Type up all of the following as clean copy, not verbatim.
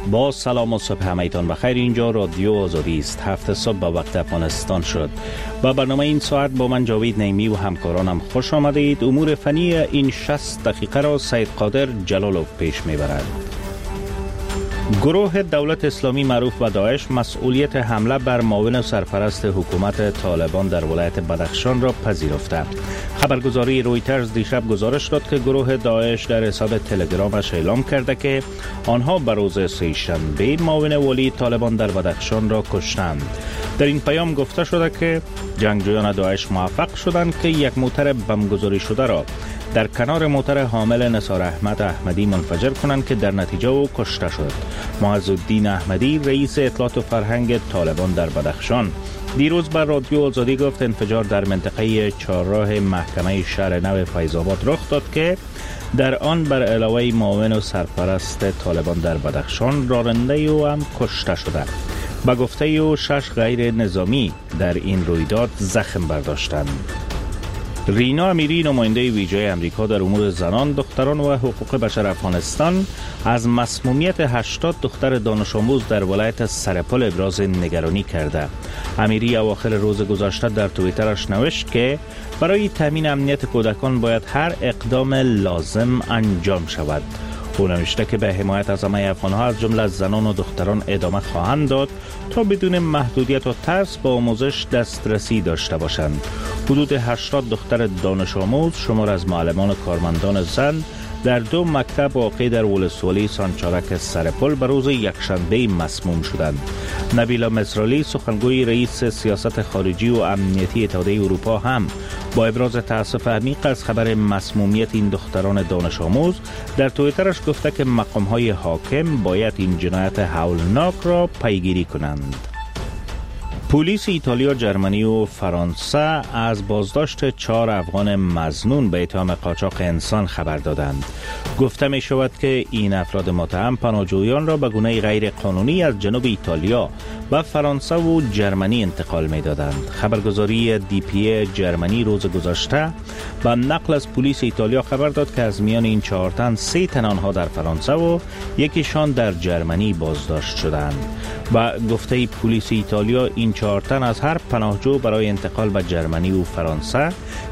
با سلام و صبح همایتان بخیر. اینجا رادیو آزادی است. 7 صبح به وقت افغانستان شد. با برنامه این ساعت با من جاوید نعیمی و همکارانم خوش آمدید. امور فنی این 60 دقیقه را سید قادر جلالوف پیش میبرد. گروه دولت اسلامی معروف به داعش مسئولیت حمله بر معاون سرپرست حکومت طالبان در ولایت بدخشان را پذیرفته. خبرگزاری رویترز دیشب گزارش داد که گروه داعش در حساب تلگرامش اعلام کرده که آنها به روز سه‌شنبه معاون والی طالبان در بدخشان را کشتند. در این پیام گفته شده که جنگجویان داعش موفق شدند که یک موتر بمبگذاری شده را در کنار موتر حامل نثار احمد احمدی منفجر کنند که در نتیجه او کشته شد. معز الدین احمدی رئیس اطلاعات و فرهنگ طالبان در بدخشان دیروز بر رادیو آزادی گفت انفجار در منطقه چهارراه محکمه شهر نو فیض‌آباد رخ داد که در آن بر علاوه معاون و سرپرست طالبان در بدخشان راننده او هم کشته شده. با گفته او 6 غیر نظامی در این رویداد زخم برداشتند. رینا امیری نماینده ویژه امریکا در امور زنان، دختران و حقوق بشر افغانستان از مسمومیت 80 دختر دانش آموز در ولایت سرپل ابراز نگرانی کرده. امیری اواخر روز گذشته در توییترش نوشت که برای تامین امنیت کودکان باید هر اقدام لازم انجام شود. او نوشته که به حمایت از همه افغان‌ها از جمله زنان و دختران ادامه خواهند داد تا بدون محدودیت و ترس به آموزش دسترسی داشته باشند. حدود 80 دختر دانش آموز شمار از معلمان و کارمندان زن در 2 مکتب واقع در ولسوالی سانچارک سرپل به روز یکشنبه مسموم شدند. نبیلا مصرالی سخنگوی رئیس سیاست خارجی و امنیتی اتحادیه اروپا هم با ابراز تأسف عمیق از خبر مسمومیت این دختران دانش آموز در توییترش گفته که مقام‌های حاکم باید این جنایت هولناک را پیگیری کنند. پلیس ایتالیا، جرمنی و فرانسه از بازداشت 4 افغان مظنون به اتهام قاچاق انسان خبر دادند. گفته می شود که این افراد متهم پناهجویان را به گونه غیر قانونی از جنوب ایتالیا و فرانسه و جرمنی انتقال می دادند. خبرگزاری DPA جرمنی روز گذشته با نقل از پلیس ایتالیا خبر داد که از میان این 4 تن 3 تن آنها در فرانسه و یکیشان در جرمنی بازداشت شدند. و گفته پلیس ایتالیا این 4 تن از هر پناهجو برای انتقال به جرمنی و فرانسه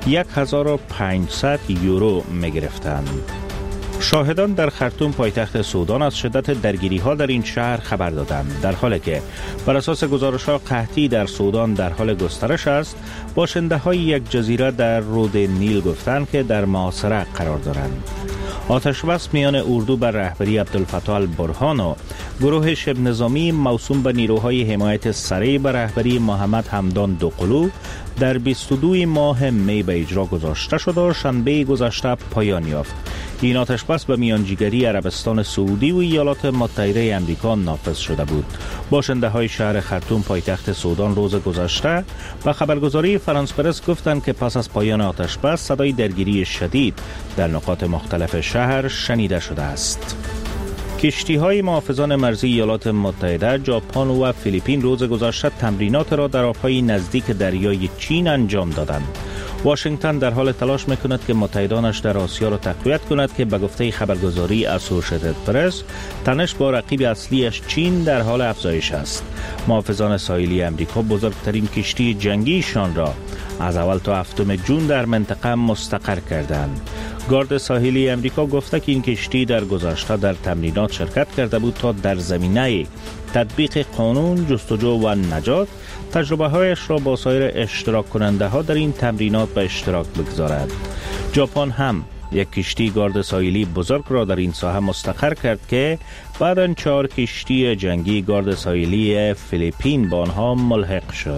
1500 یورو می گرفتند. شاهدان در خرطوم پایتخت سودان از شدت درگیری ها در این شهر خبر دادند. در حالی که بر اساس گزارش ها قحطی در سودان در حال گسترش است، باشنده های یک جزیره در رود نیل گفتند که در محاصره قرار دارند. آتش بس میان اردو بر رهبری عبدالفتاح البرهان و گروه شبه نظامی موسوم به نیروهای حمایت سریع بر رهبری محمد حمدان دوقلو در 22 ماه می به اجرا گذاشته شد و شنبه گذشته پایان یافت. این آتش بس به میانجیگری عربستان سعودی و ایالات متحده آمریکا نافذ شده بود. باشنده های شهر خرطوم پایتخت سودان روز گذشته و خبرگزاری فرانس پرس گفتند که پس از پایان آتش بس صدای درگیری شدید در نقاط مختلف شهر شنیده شده است. کشتی‌های محافظان مرزی ایالات متحده، ژاپن و فیلیپین روز گذشته تمرینات را در آب‌های نزدیک دریای چین انجام دادند. واشنگتن در حال تلاش می‌کند که متحدانش در آسیا را تقویت کند که به گفته خبرگزاری اسوسییتد پرس تنش با رقیب اصلیش چین در حال افزایش است. محافظان ساحلی امریکا بزرگترین کشتی جنگیشان را از اول تا 7 جون در منطقه مستقر کردند. گارد ساحلی امریکا گفته که این کشتی در گذشته در تمرینات شرکت کرده بود تا در زمینه تطبیق قانون، جستجو و نجات تجربه هایش را با سایر اشتراک کننده ها در این تمرینات به اشتراک بگذارد. ژاپن هم یک کشتی گارد ساحلی بزرگ را در این ساحه مستقر کرد که بعداً 4 کشتی جنگی گارد ساحلی فیلیپین با آنها ملحق شد.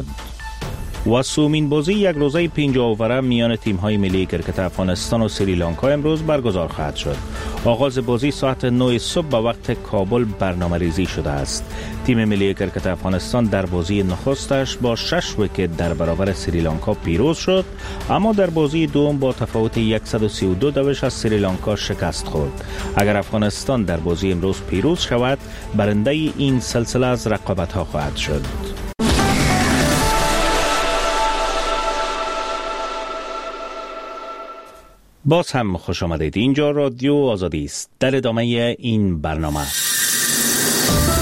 و سومین بازی یک روزه 5 اووره میان تیم‌های ملی کرکت افغانستان و سریلانکا امروز برگزار خواهد شد. آغاز بازی ساعت 9 صبح به وقت کابل برنامه‌ریزی شده است. تیم ملی کرکت افغانستان در بازی نخستش با 6 ویکت در برابر سریلانکا پیروز شد، اما در بازی دوم با تفاوت 132 دوش از سریلانکا شکست خورد. اگر افغانستان در بازی امروز پیروز شود، برنده این سلسله از رقابت‌ها خواهد شد. باز هم خوش آمدید. اینجا رادیو آزادی است. در ادامه این برنامه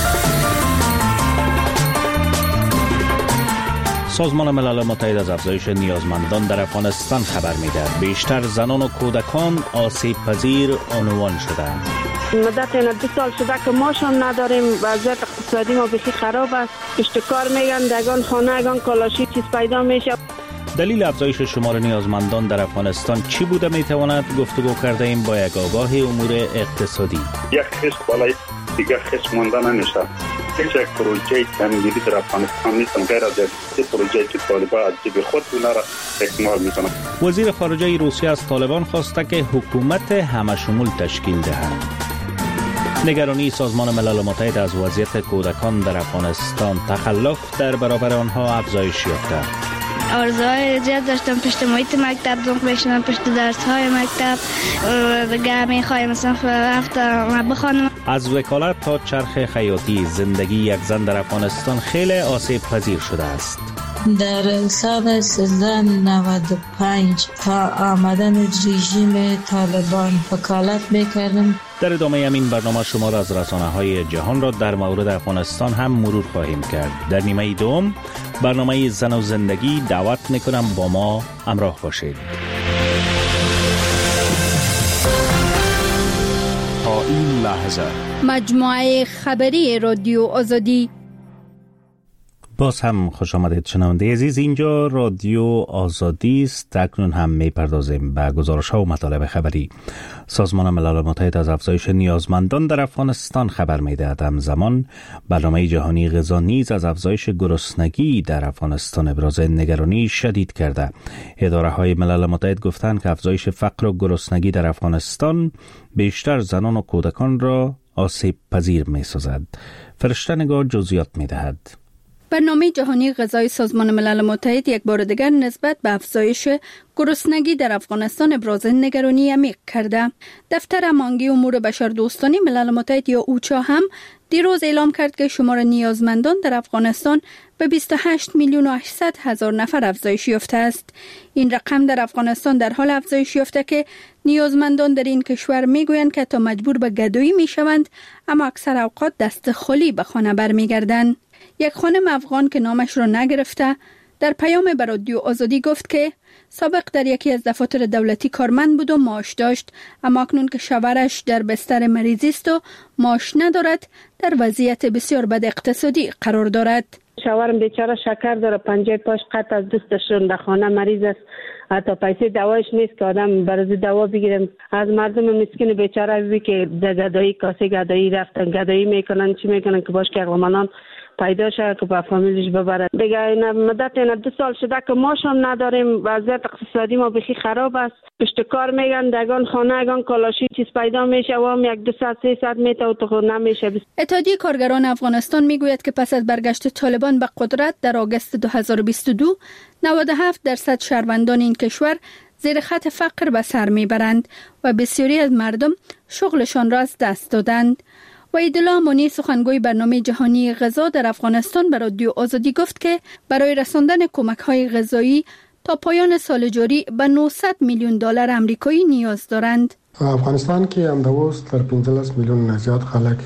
سازمان ملل متحد از افزایش نیازمندان در افغانستان خبر می‌دهد. بیشتر زنان و کودکان آسیب پذیر عنوان شدند. مدت 2 سال شده که ماشون نداریم، وضعیت اقتصادی ما بسیار خراب است. پشت کار میگن دگان خانه گان کالاشی چیز پیدا میشه. دلیل افزایش شمار نیازمندان در افغانستان چی بوده میتواند؟ گفتگو کرده ایم با یک آگاه امور اقتصادی. یک خشت بالای دیگر خشت مانده نمیشه. هیچ یک پروژه تنظیمی در افغانستان نیست غیر از یک پروژه که طالبان از جیب خود اونا را اکمال میکنند. وزیر خارجه روسیه از طالبان خواسته که حکومت همشمول تشکیل دهند. نگرانی سازمان ملل متحد از وضعیت کودکان در افغانستان، تخلف در برابر آنها افزایش یافته. آرزوهای زیاد داشتم پشت محیط مکتب دنق بشنم، پشت درس‌های مکتب دیگه می‌خوایم مثلا هفته بخوانم. از وکالت تا چرخ خیاطی، زندگی یک زن در افغانستان خیلی آسیب پذیر شده است. در سال 1395 تا آمدن رژیم طالبان وکالت میکردم. در ادامه این برنامه شما را از رسانه‌های جهان را در مورد افغانستان هم مرور خواهیم کرد. در نیمه دوم برنامه زن و زندگی دعوت میکنم با ما همراه باشید. تا این لحظه مجموعه خبری رادیو آزادی. باز هم خوش آمدید شنونده عزیز، اینجا رادیو آزادی است. اکنون هم میپردازیم به گزارش‌ها و مطالب خبری. سازمان ملل متحد از افزایش نیازمندان در افغانستان خبر می‌دهد. همزمان برنامه جهانی غذا نیز از افزایش گرسنگی در افغانستان ابراز نگرانی شدید کرده. اداره‌های ملل متحد گفتند که افزایش فقر و گرسنگی در افغانستان بیشتر زنان و کودکان را آسیب پذیر می‌سازد. فرشته نگار جزئیات می‌دهد. برنامه جهانی غذای سازمان ملل متحد یک بار دیگر نسبت به افزایش گرسنگی در افغانستان ابراز نگرانی عمیق کرده. دفتر هماهنگی امور بشردوستانه ملل متحد یا اوچا هم دیروز اعلام کرد که شمار نیازمندان در افغانستان به 28 میلیون و 800 هزار نفر افزایش یافته است. این رقم در افغانستان در حال افزایش یافته که نیازمندان در این کشور میگویند که تا مجبور به گدایی میشوند، اما اکثر اوقات دست خالی به خانه برمیگردند. یک خانم افغان که نامش را نگرفته در پیام به رادیو آزادی گفت که سابق در یکی از دفاتر دولتی کارمند بود و معاش داشت، اما اکنون که شوهرش در بستر مریضی است و معاش ندارد، در وضعیت بسیار بد اقتصادی قرار دارد. شوهرم بیچاره شکر داره، پنجه پاش قطع از دستشون، در خانه مریض است، حتی پیسه دوایش نیست که آدم برای دوا بگیرم. از مردم مسکین بیچاره بی که گدایی کاسه گدایی رفتن گدایی میکنن، چی میکنن که باش که اقلمانان پیدا شد که با فامیلش ببرد. دیگه این مدت 2 سال شده که ماشون نداریم، وضعیت اقتصادی ما بخی خراب است. پشت کار میگن دگان خانه گان کالاشی چیز پیدا میشه و هم 1-2 ساعت 3 ساعت میته و تو نمیشه. اتحادیه کارگران افغانستان میگوید که پس از برگشت طالبان به قدرت در آگوست 2022 97% شهروندان این کشور زیر خط فقر به سر میبرند و بسیاری از مردم شغلشان را از دست دادند. وحیدالله امانی سخنگوی برنامه جهانی غذا در افغانستان به رادیو آزادی گفت که برای رساندن کمک‌های غذایی تا پایان سال جاری به 900 میلیون دلار آمریکایی نیاز دارند. افغانستان که امداوز در 15 میلیون زیاد خلک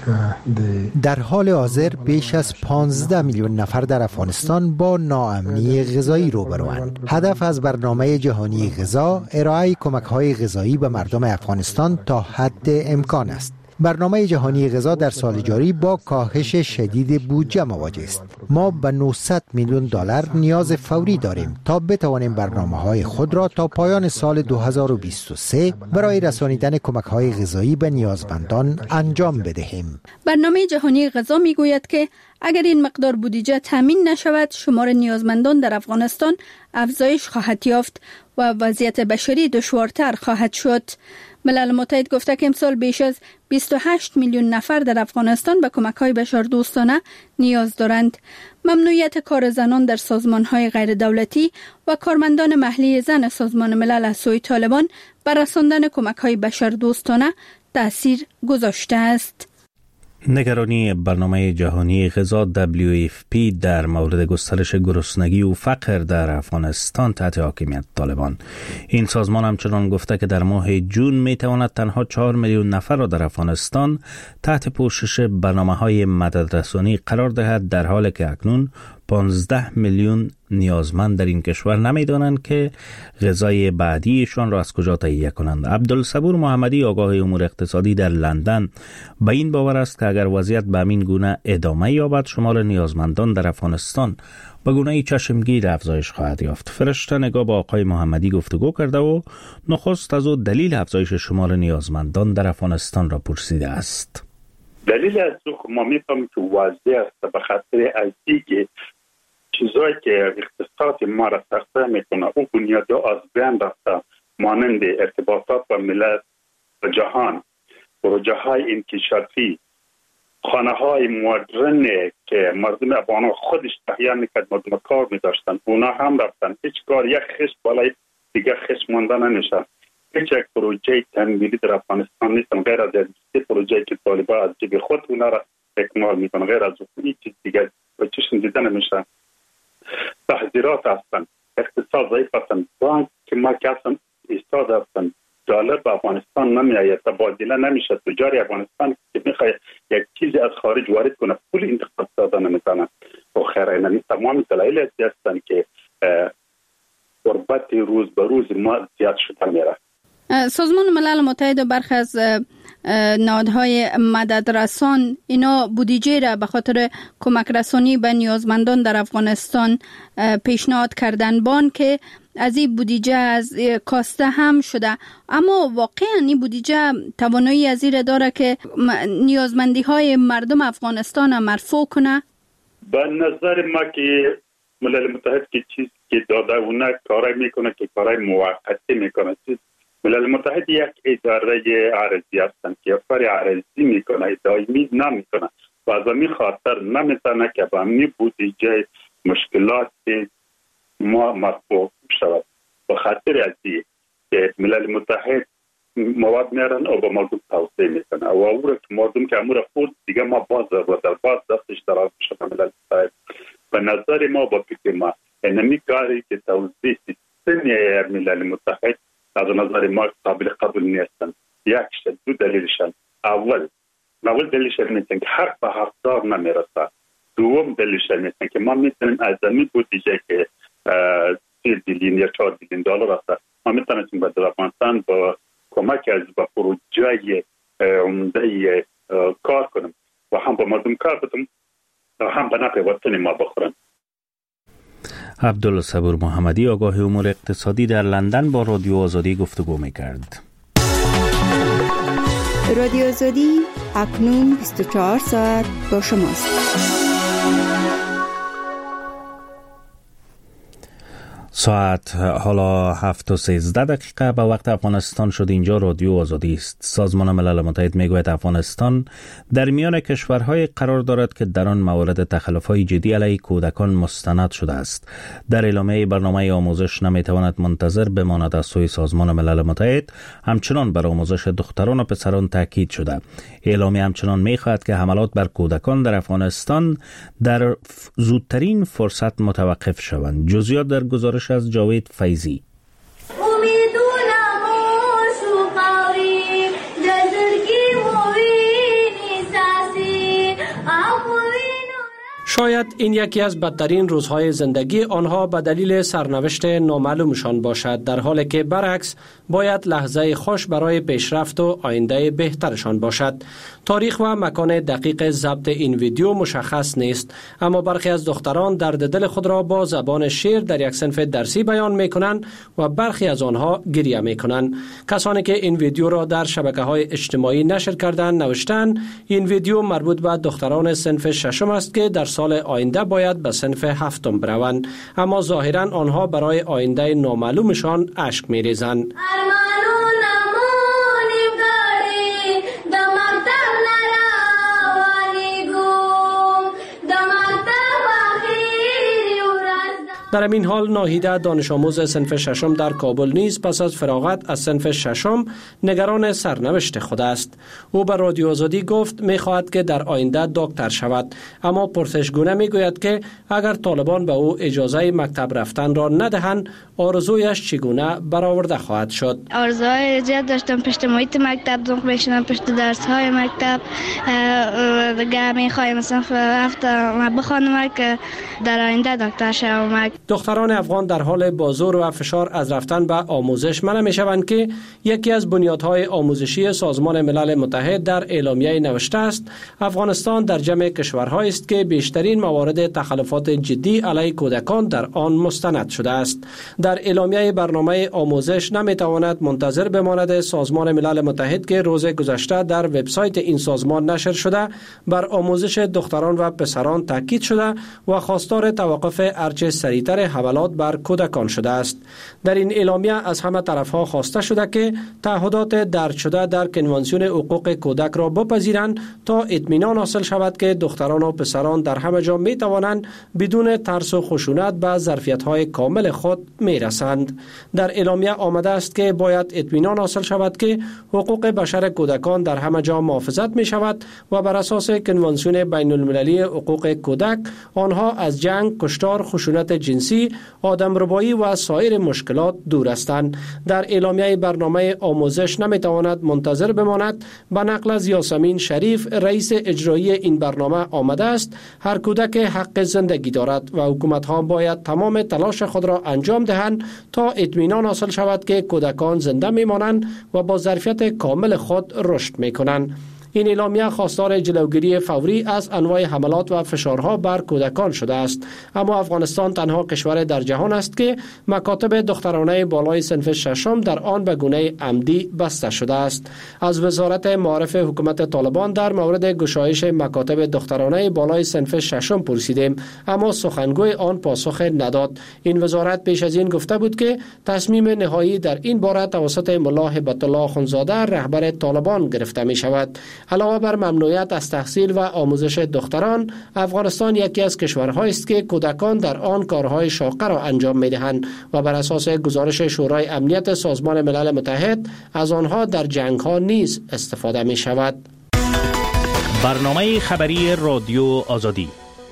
در حال حاضر بیش از 15 میلیون نفر در افغانستان با ناامنی غذایی روبروند. هدف از برنامه جهانی غذا ارائه کمک‌های غذایی به مردم افغانستان تا حد امکان است. برنامه جهانی غذا در سال جاری با کاهش شدید بودجه مواجه است. ما به 900 میلیون دلار نیاز فوری داریم تا بتوانیم برنامه‌های خود را تا پایان سال 2023 برای رسانیدن کمک‌های غذایی به نیازمندان انجام بدهیم. برنامه جهانی غذا میگوید که اگر این مقدار بودجه تامین نشود، شمار نیازمندان در افغانستان افزایش خواهد یافت و وضعیت بشری دشوارتر خواهد شد. ملل متحد گفته که امسال بیش از 28 میلیون نفر در افغانستان به کمک‌های بشردوستانه نیاز دارند. ممنوعیت کار زنان در سازمان‌های غیر دولتی و کارمندان محلی زن سازمان ملل از سوی طالبان بر رساندن کمک‌های بشردوستانه تأثیر گذاشته است. نگرانی برنامه جهانی غذا WFP در مورد گسترش گرسنگی و فقر در افغانستان تحت حاکمیت طالبان. این سازمان همچنان گفته که در ماه جون میتواند تنها 4 میلیون نفر را در افغانستان تحت پوشش برنامه‌های مددرسانی قرار دهد، در حالی که اکنون 15 میلیون نیازمند در این کشور نمیدانند که غذای بعدیشان را از کجا تهیه کنند. عبدالصبور محمدی آگاه امور اقتصادی در لندن به این باور است که اگر وضعیت به همین گونه ادامه یابد شمار نیازمندان در افغانستان به گونه چشمگیر افزایش خواهد یافت. فرشته نگاه با آقای محمدی گفتگو کرده و نخست از او دلیل افزایش شمار نیازمندان در افغانستان را پرسیده است. دلیل از او ما می‌فهمیم که وضعیت است به خاطر از دیگه چیزایی که اقتصاد ما را سخته میکنه اون بنیادی از بین رفته، مانند ارتباطات با ملت و جهان، پروژه های انکشافی، خانه های مدرن که مردم افغان خودش تهیه میکرد، مردم کار میداشتن، اونا هم رفتن. هیچ کار یک خش بالای دیگه خش مانده نمیشه. هیچ یک پروژه تنبیلی در افغانستان نیستن غیر از یک پروژه که طالبان از جیب خود اونا را اکمال میکنن، غیر از هیچ چیز دیگه و چشم دیده نمیشه. تحذیرات هستن، اقتصاد ضعیف هستن، بانک که ما کسان ایستاد هستن، دلار به افغانستان نمیآید، تبادله نمیشه. تجار افغانستان که میخواد یک چیزی از خارج وارد کنه پول انتخاب داده نمیتونه. و خیر اینمی تمام دلایل هستن که غربت روز به روز ما زیاد شده میره. سازمان ملل متحد و برخی از نهادهای مددرسان اینا بودجه را به خاطر کمک رسانی به نیازمندان در افغانستان پیشنهاد کردن بان که از این بودجه از کاسته هم شده، اما واقعا این بودجه توانایی از این داره که نیازمندی های مردم افغانستان مرفوع کنه؟ به نظر ما که ملل متحد که چیز که داده اونا کارای میکنه که کارای موقتی میکنه. ملل متحد یک اداره عرضی هستند که کار عرضی میکنه، دائمی نمیکنه و از همین خاطر نمیتونه که با همین بودجه مشکلات ما مرفوع شود. به خاطر از این که ملل متحد مواد میارن و به مردم توصیه میکنه و او را که مردم که امور خود دیگه ما باز دستش دراز شده. ملل متحد به نظر ما با فکر ما اینمی کاری که توضیح سیستم ملل متحد از نظر ما قابل قبول نیستن. یک دو دلیلشن. اول دلیلشن میتونن که حق به حقدار نمیرسه. دوم دلیلشن میتونن که ما میتونیم از زمین بودجه که 3 بیلیون یا 4 بیلیون دلار هست ما میتونیم به افغانستان با کمک از با پروژه عمده کار کنیم و هم با مردم کار بدیم و هم به نفع وطن ما بخورن. عبدالصبور محمدی آگاه امور اقتصادی در لندن با رادیو آزادی گفتگو می‌کرد. رادیو آزادی اکنون 24 ساعت با شماست. ساعت حالا 7:13 به وقت افغانستان شد. اینجا رادیو آزادی است. سازمان ملل متحد میگوید افغانستان در میان کشورهای قرار دارد که در آن موارد تخلف‌های جدی علیه کودکان مستند شده است. در اعلامیه برنامه آموزش نمیتواند منتظر بماند از سوی سازمان ملل متحد همچنان بر آموزش دختران و پسران تاکید شده. اعلامیه همچنان میخواهد که حملات بر کودکان در افغانستان در زودترین فرصت متوقف شوند. جزئیات در گزارش از جاوید فیضی. شاید این یکی از بدترین روزهای زندگی آنها به دلیل سرنوشت نامعلومشان باشد، در حالی که برعکس باید لحظه خوش برای پیشرفت و آینده بهترشان باشد. تاریخ و مکان دقیق ضبط این ویدیو مشخص نیست، اما برخی از دختران درد دل خود را با زبان شعر در یک صنف درسی بیان می‌کنند و برخی از آنها گریه می‌کنند. کسانی که این ویدیو را در شبکه‌های اجتماعی نشر کردند نوشتند این ویدیو مربوط به دختران صنف ششم است که در سال آینده باید به صنف هفتم بروند، اما ظاهراً آنها برای آینده نامعلومشان اشک می‌ریزند. در این حال ناهیده دانش آموز صنف ششم در کابل نیز پس از فراغت از صنف ششم نگران سرنوشت خود است. او به رادیو آزادی گفت می‌خواهد که در آینده دکتر شود، اما پرسشگونه می‌گوید که اگر طالبان به او اجازه مکتب رفتن را ندهند آرزویش چگونه برآورده خواهد شد. آرزوهای زیاد داشتم، پشت محیط مکتب زنگ بشینم، پشت درس‌های مکتب دیگه می‌خوایم مثلا هفته بخوانم که در آینده دکتر شوم. دختران افغان در حال بازور و فشار از رفتن به آموزش منع می‌شوند که یکی از بنیادهای آموزشی سازمان ملل متحد در اعلامیه نوشته است افغانستان در جمع کشورهایی است که بیشترین موارد تخلفات جدی علیه کودکان در آن مستند شده است. در اعلامیه برنامه آموزش نمی‌تواند منتظر بماند سازمان ملل متحد که روز گذشته در وبسایت این سازمان نشر شده بر آموزش دختران و پسران تاکید شده و خواستار توقف ارچه سریعتر حملات بر کودکان شده است. در این اعلامیه از همه طرفها خواسته شده که تعهدات درج شده در کنوانسیون حقوق کودک را بپذیرند تا اطمینان حاصل شود که دختران و پسران در همه جا می توانند بدون ترس و خشونت به ظرفیت‌های کامل خود می رسند. در اعلامیه آمده است که باید اطمینان حاصل شود که حقوق بشر کودکان در همه جا محافظت می شود و بر اساس کنوانسیون بین المللی حقوق کودک آنها از جنگ، کشتار، خشونت جنسی، آدمربایی و سایر مشکلات دور هستند. در اعلامیه برنامه آموزش نمیتواند منتظر بماند. به نقل از یاسمین شریف رئیس اجرایی این برنامه آمده است هر کودک حق زندگی دارد و حکومت‌ها باید تمام تلاش خود را انجام دهند تا اطمینان حاصل شود که کودکان زنده میمانند و با ظرفیت کامل خود رشد میکنند. این اعلامیه خواستار جلوگیری فوری از انواع حملات و فشارها بر کودکان شده است، اما افغانستان تنها کشور در جهان است که مکاتب دخترانه بالای صنف ششم در آن به گونه عمدی بسته شده است. از وزارت معارف حکومت طالبان در مورد گشایش مکاتب دخترانه بالای صنف ششم پرسیدیم، اما سخنگوی آن پاسخ نداد. این وزارت پیش از این گفته بود که تصمیم نهایی در این باره توسط ملا هبت الله اخوندزاده رهبر طالبان گرفته می شود. علاوه بر ممنوعیت از تحصیل و آموزش دختران، افغانستان یکی از کشورهایی است که کودکان در آن کارهای شاقه را انجام می‌دهند و بر اساس گزارش شورای امنیت سازمان ملل متحد از آنها در جنگ‌ها نیز استفاده می‌شود. برنامه خبری رادیو آزادی.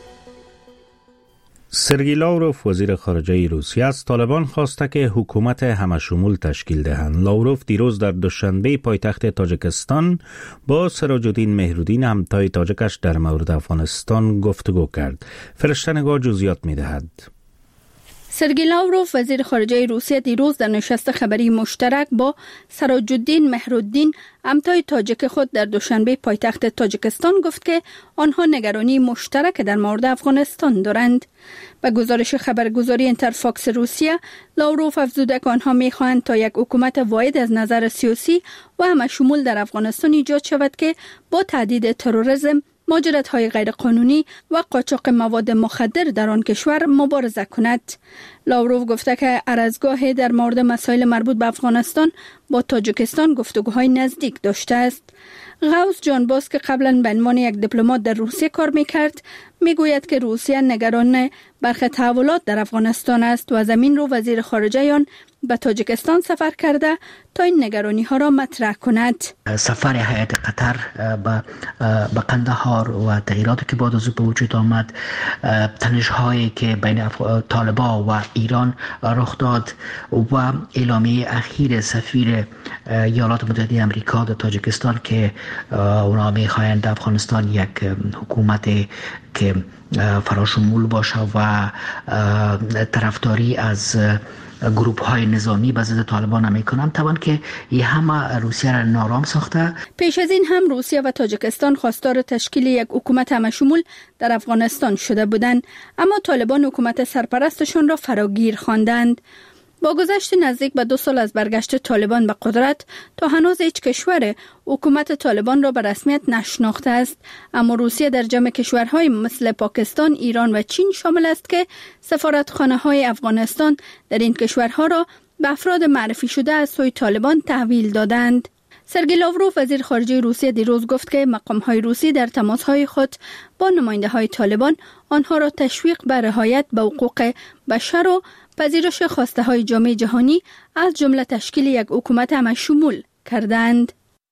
سرگئی لاوروف وزیر خارجه روسیه از طالبان خواسته که حکومت همشمول تشکیل دهند. لاوروف دیروز در دوشنبه پایتخت تاجیکستان با سراج الدین مهرالدین همتای تاجیکش در مورد افغانستان گفتگو کرد. فرشته‌نگار جزئیات می‌دهد. سرگئی لاوروف وزیر خارجه روسیه دیروز در نشست خبری مشترک با سراج الدین مهرالدین همتای تاجیک خود در دوشنبه پایتخت تاجیکستان گفت که آنها نگرانی مشترک در مورد افغانستان دارند. به گزارش خبرگزاری اینترفاکس روسیه، لاوروف افزوده که آنها می‌خواهند تا یک حکومت واحد از نظر سیاسی و همشمول در افغانستان ایجاد شود که با تهدید تروریسم، مهاجرت‌های غیرقانونی و قاچاق مواد مخدر در آن کشور مبارزه کند. لاوروف گفته که ارزگاه در مورد مسائل مربوط به افغانستان با تاجیکستان گفتگوهای نزدیک داشته است. غوث جانباز که قبلا به عنوان یک دیپلمات در روسیه کار می‌کرد، میگوید که روسیه نگران برخی تحولات در افغانستان است و از همین رو وزیر خارجه آن به تاجیکستان سفر کرده تا این نگرانی ها را مطرح کند. سفر هیئت قطر به قندهار و تغییراتی که بعد از او به وجود آمد، تنش‌هایی که بین طالبان و ایران رخ داد و اعلامیه اخیر سفیر ایالات متحده آمریکا در تاجیکستان که اونا می‌خواهند افغانستان یک حکومت که فراشمول باشه و طرفداری از گروپ های نظامی به ضد طالبان میکنند، طبعا که این همه روسیه را نارام ساخته. پیش از این هم روسیه و تاجیکستان خواستار تشکیل یک حکومت همشمول در افغانستان شده بودند، اما طالبان حکومت سرپرستشان را فراگیر خواندند. با گذشت نزدیک به 2 سال از برگشت طالبان به قدرت، تا هنوز هیچ کشور حکومت طالبان را به رسمیت نشناخته است، اما روسیه در جمع کشورهای مثل پاکستان، ایران و چین شامل است که سفارتخانه‌های افغانستان در این کشورها را به افراد معرفی شده از سوی طالبان تحویل دادند. سرگئی لاوروف وزیر خارجه روسیه دیروز گفت که مقام‌های روسی در تماس‌های خود با نماینده‌های طالبان آنها را تشویق به رعایت به حقوق بشر و پذیرش خواسته‌های جامعه جهانی از جمله تشکیل یک حکومت همشمول کردند.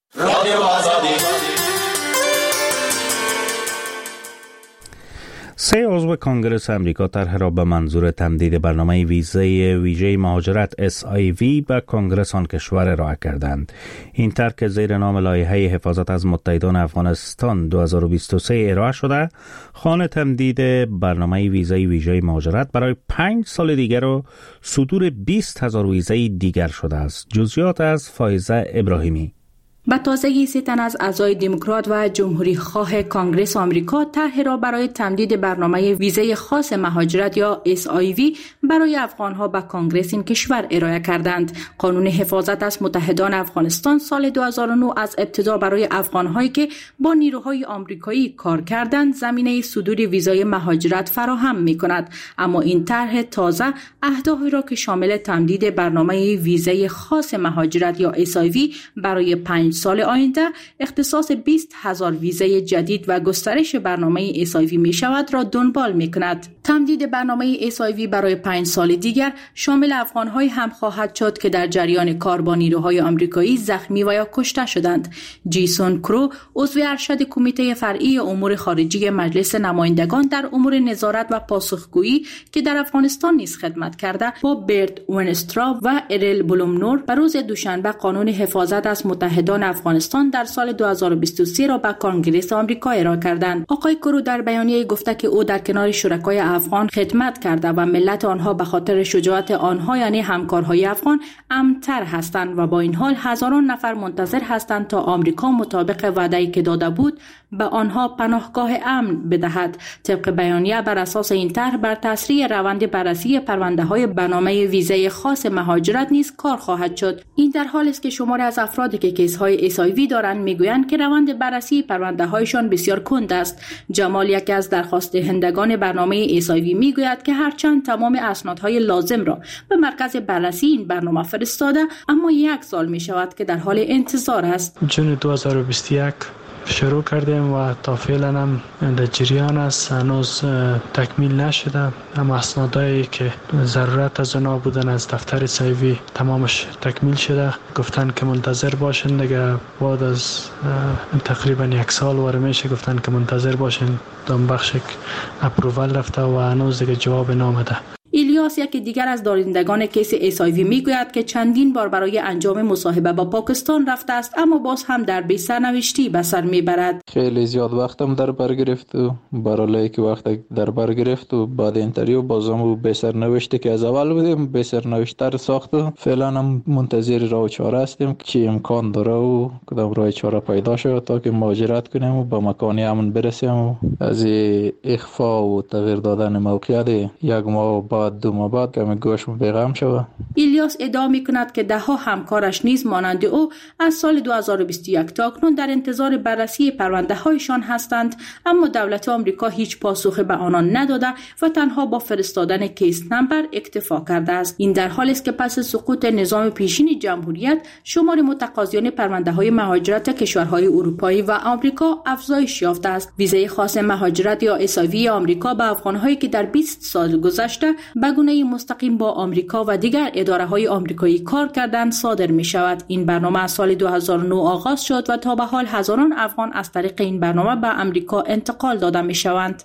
سه عضو کنگره امریکا طرح را به منظور تمدید برنامه ویزای ویژه مهاجرت SIV به کنگره آن کشور ارائه کردند. این طرح که زیر نام لایحه حفاظت از متحدان افغانستان 2023 ارائه شده، خوان تمدید برنامه ویزای ویژه مهاجرت برای 5 سال دیگر و صدور 20,000 ویزای دیگر شده است. جزئیات از فائزه ابراهیمی. به تازگی 3 تن از اعضای دموکرات و جمهوری خواه کانگرس آمریکا طرح را برای تمدید برنامه ویزای خاص مهاجرت یا SIV برای افغانها به کانگرس این کشور ارائه کردند. قانون حفاظت از متحدان افغانستان سال 2009 از ابتدا برای افغانهایی که با نیروهای آمریکایی کار کردند زمینه صدور ویزای مهاجرت فراهم می‌کند، اما این طرح تازه اهدافی را که شامل تمدید برنامه ویزای خاص مهاجرت یا SIV برای 5 سال آینده، اختصاص 20,000 ویزای جدید و گسترش برنامه SIV می شود را دنبال می کند. تمدید برنامه SIV برای 5 سال دیگر شامل افغان‌های هم خواهد شد که در جریان کار با نیروهای آمریکایی زخمی و یا کشته شدند. جیسون کرو، عضو ارشد کمیته فرعی امور خارجی مجلس نمایندگان در امور نظارت و پاسخگویی که در افغانستان نیز خدمت کرده، با برت ونسترا و اریل بلومنور به روز دوشنبه قانون حفاظت از متحدان افغانستان در سال 2023 را به کانگرس آمریکا ارائه کردند. آقای کرو در بیانیه گفته که او در کنار شرکای افغان خدمت کرده و ملت آنها به خاطر شجاعت آنها یعنی همکارهای افغان امن‌تر هستند و با این حال هزاران نفر منتظر هستند تا آمریکا مطابق وعده‌ای که داده بود به آنها پناهگاه امن بدهد. طبق بیانیه بر اساس این طرح بر تسریع روند بررسی پرونده‌های برنامه ویزای خاص مهاجرت نیز کار خواهد شد. این در حالی است که شماری از افرادی که کیس‌های SIV دارند میگویند که روند بررسی پرونده‌هایشان بسیار کند است. جمال، یکی از درخواست دهندگان برنامه SIV، میگوید که هرچند تمام اسنادهای لازم را به مرکز بررسی این برنامه فرستاده، اما 1 سال می شود که در حال انتظار است. جون 2021 شروع کردیم و تا فعلا هم در جریان است، هنوز تکمیل نشده. اما اسنادایی که ضرورت از اونا بودن از دفتر SIV تمامش تکمیل شده. گفتن که منتظر باشین دیگه، بعد از تقریبا 1 سال واره میشه، گفتن که منتظر باشین دام بخش اپرووال رفته و هنوز دیگه جواب نامده. ایلیاس، یکی دیگر از دارندگان کیس SIV، میگوید که چندین بار برای انجام مصاحبه با پاکستان رفته است، اما باز هم در بی سرنوشتی به سر میبرد. خیلی زیاد وقتم در بر گرفت و برای که وقت در بر گرفت و بعد اینتریو بازم به سرنوشتی که از اول بودیم به سرنوشتر ساخت و فعلا هم منتظر راه و چاره هستیم چی امکان داره و کدام راه چاره پیدا شود تا که مهاجرت کنیم و به مکانی امن برسیم و از اخفا و تغییر دادن موقعیت 1 ماه بعد 2 ماه بعد کمی گوشم بیغم شود. ایلیاس ادعا میکند که دهها همکارش نیز مانند او از سال 2021 تا اکنون در انتظار بررسی پرونده هایشان هستند، اما دولت آمریکا هیچ پاسخی به آنان نداده و تنها با فرستادن کیس نمبر اکتفا کرده است. این در حالی است که پس سقوط نظام پیشین جمهوریت شمار متقاضیان پرونده های مهاجرت کشورهای اروپایی و آمریکا افزایش یافته است. ویزای خاص مهاجرت یا SIV آمریکا به افغانهایی که در 20 سال گذشته به گونه مستقیم با آمریکا و دیگر اداره‌های آمریکایی کار کردند صادر می شود. این برنامه از سال 2009 آغاز شد و تا به حال هزاران افغان از طریق این برنامه به آمریکا انتقال داده می شوند.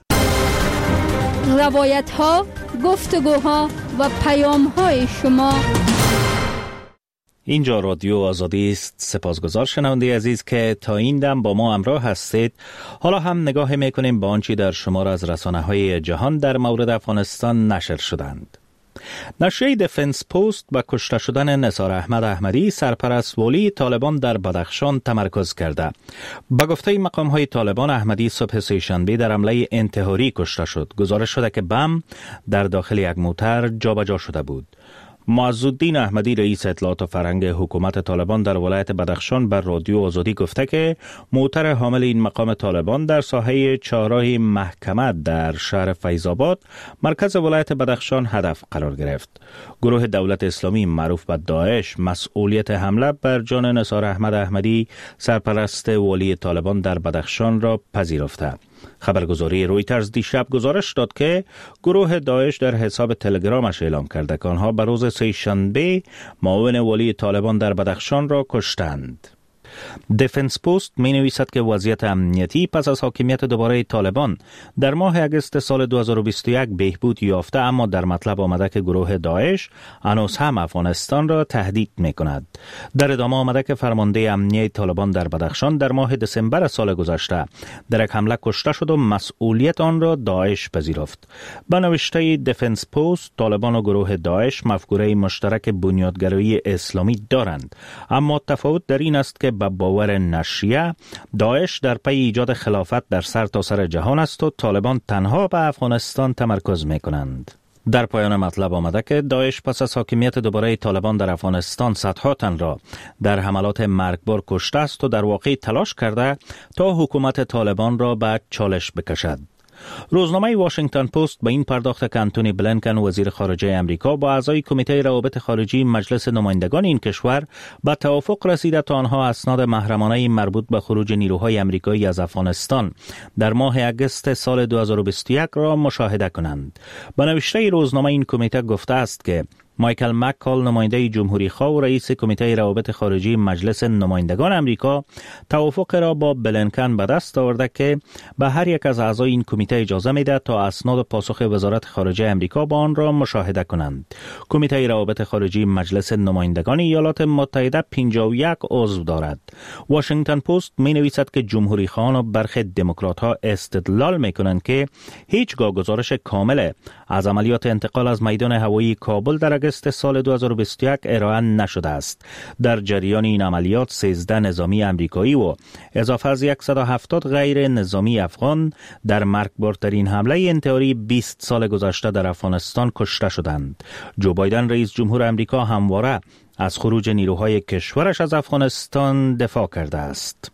روایت‌ها، گفتگوها و پیام‌های شما. اینجا رادیو آزادی است. سپاسگزار شنونده عزیز که تا این دم با ما همراه هستید. حالا هم نگاه میکنیم به آنچه در شمار از رسانه‌های جهان در مورد افغانستان نشر شدند. نشریه دفنس پست به کشته شدن نثار احمد احمدی، سرپرست والی طالبان در بدخشان تمرکز کرده. به گفته مقام‌های طالبان، احمدی صبح سه‌شنبه در حمله انتحاری کشته شد. گزارش شده که بم در داخل یک موتر جابجا شده بود. معزالدین احمدی، رئیس اطلاعات فرهنگ حکومت طالبان در ولایت بدخشان، بر رادیو آزادی گفته که موتر حامل این مقام طالبان در ساحه چهارراه محکمه در شهر فیض‌آباد، مرکز ولایت بدخشان، هدف قرار گرفت. گروه دولت اسلامی معروف به داعش مسئولیت حمله بر جان نثار احمد احمدی سرپرست والی طالبان در بدخشان را پذیرفته. خبرگزاری رویترز دیشب گزارش داد که گروه داعش در حساب تلگرامش اعلام کرده که آنها بر روز سه‌شنبه معاون والی طالبان در بدخشان را کشتند. دفنس پوست می نویسد که وضعیت امنیتی پس از حاکمیت دوباره طالبان در ماه اگست سال 2021 بهبود یافته، اما در مطلب آمده که گروه داعش هنوز هم افغانستان را تهدید می کند. در ادامه آمده که فرمانده امنیه طالبان در بدخشان در ماه دسامبر سال گذشته در یک حمله کشته شد و مسئولیت آن را داعش پذیرفت. به نوشته دفنس پوست، طالبان و گروه داعش مفکوره مشترک بنیادگرایی اسلامی دارند، اما تفاوت در این است که با باور نشریه داعش در پی ایجاد خلافت در سرتاسر جهان است و طالبان تنها به افغانستان تمرکز می کنند. در پایان مطلب آمده که داعش پس از حاکمیت دوباره طالبان در افغانستان صدها تن را در حملات مرگبار کشته است و در واقع تلاش کرده تا حکومت طالبان را به چالش بکشد. روزنامه واشنگتن پست به این پرداخت که انتونی بلینکن وزیر خارجه امریکا با اعضای کمیته روابط خارجی مجلس نمایندگان این کشور به توافق رسیده تا آنها اسناد محرمانه مربوط به خروج نیروهای امریکایی از افغانستان در ماه اگست سال 2021 را مشاهده کنند. به نوشته روزنامه این کمیته گفته است که مایکل مک‌کال نماینده جمهوری خواه و رئیس کمیته روابط خارجی مجلس نمایندگان امریکا توافق را با بلینکن به دست آورده که به هر یک از اعضای این کمیته اجازه میده تا اسناد پاسخ وزارت خارجه امریکا با آن را مشاهده کنند. کمیته روابط خارجی مجلس نمایندگان ایالات متحده 51 عضو دارد. واشنگتن پست می نویسد که جمهوری خواهان و برخی دموکرات ها استدلال می کنند که هیچگاه گزارش کامل از عملیات انتقال از میدان هوایی کابل در اگست سال 2021 ارائه نشده است. در جریان این عملیات 13 نظامی امریکایی و اضافه از 170 غیر نظامی افغان در مرگبارترین حمله انتحاری 20 سال گذشته در افغانستان کشته شدند. جو بایدن رئیس جمهور امریکا همواره از خروج نیروهای کشورش از افغانستان دفاع کرده است.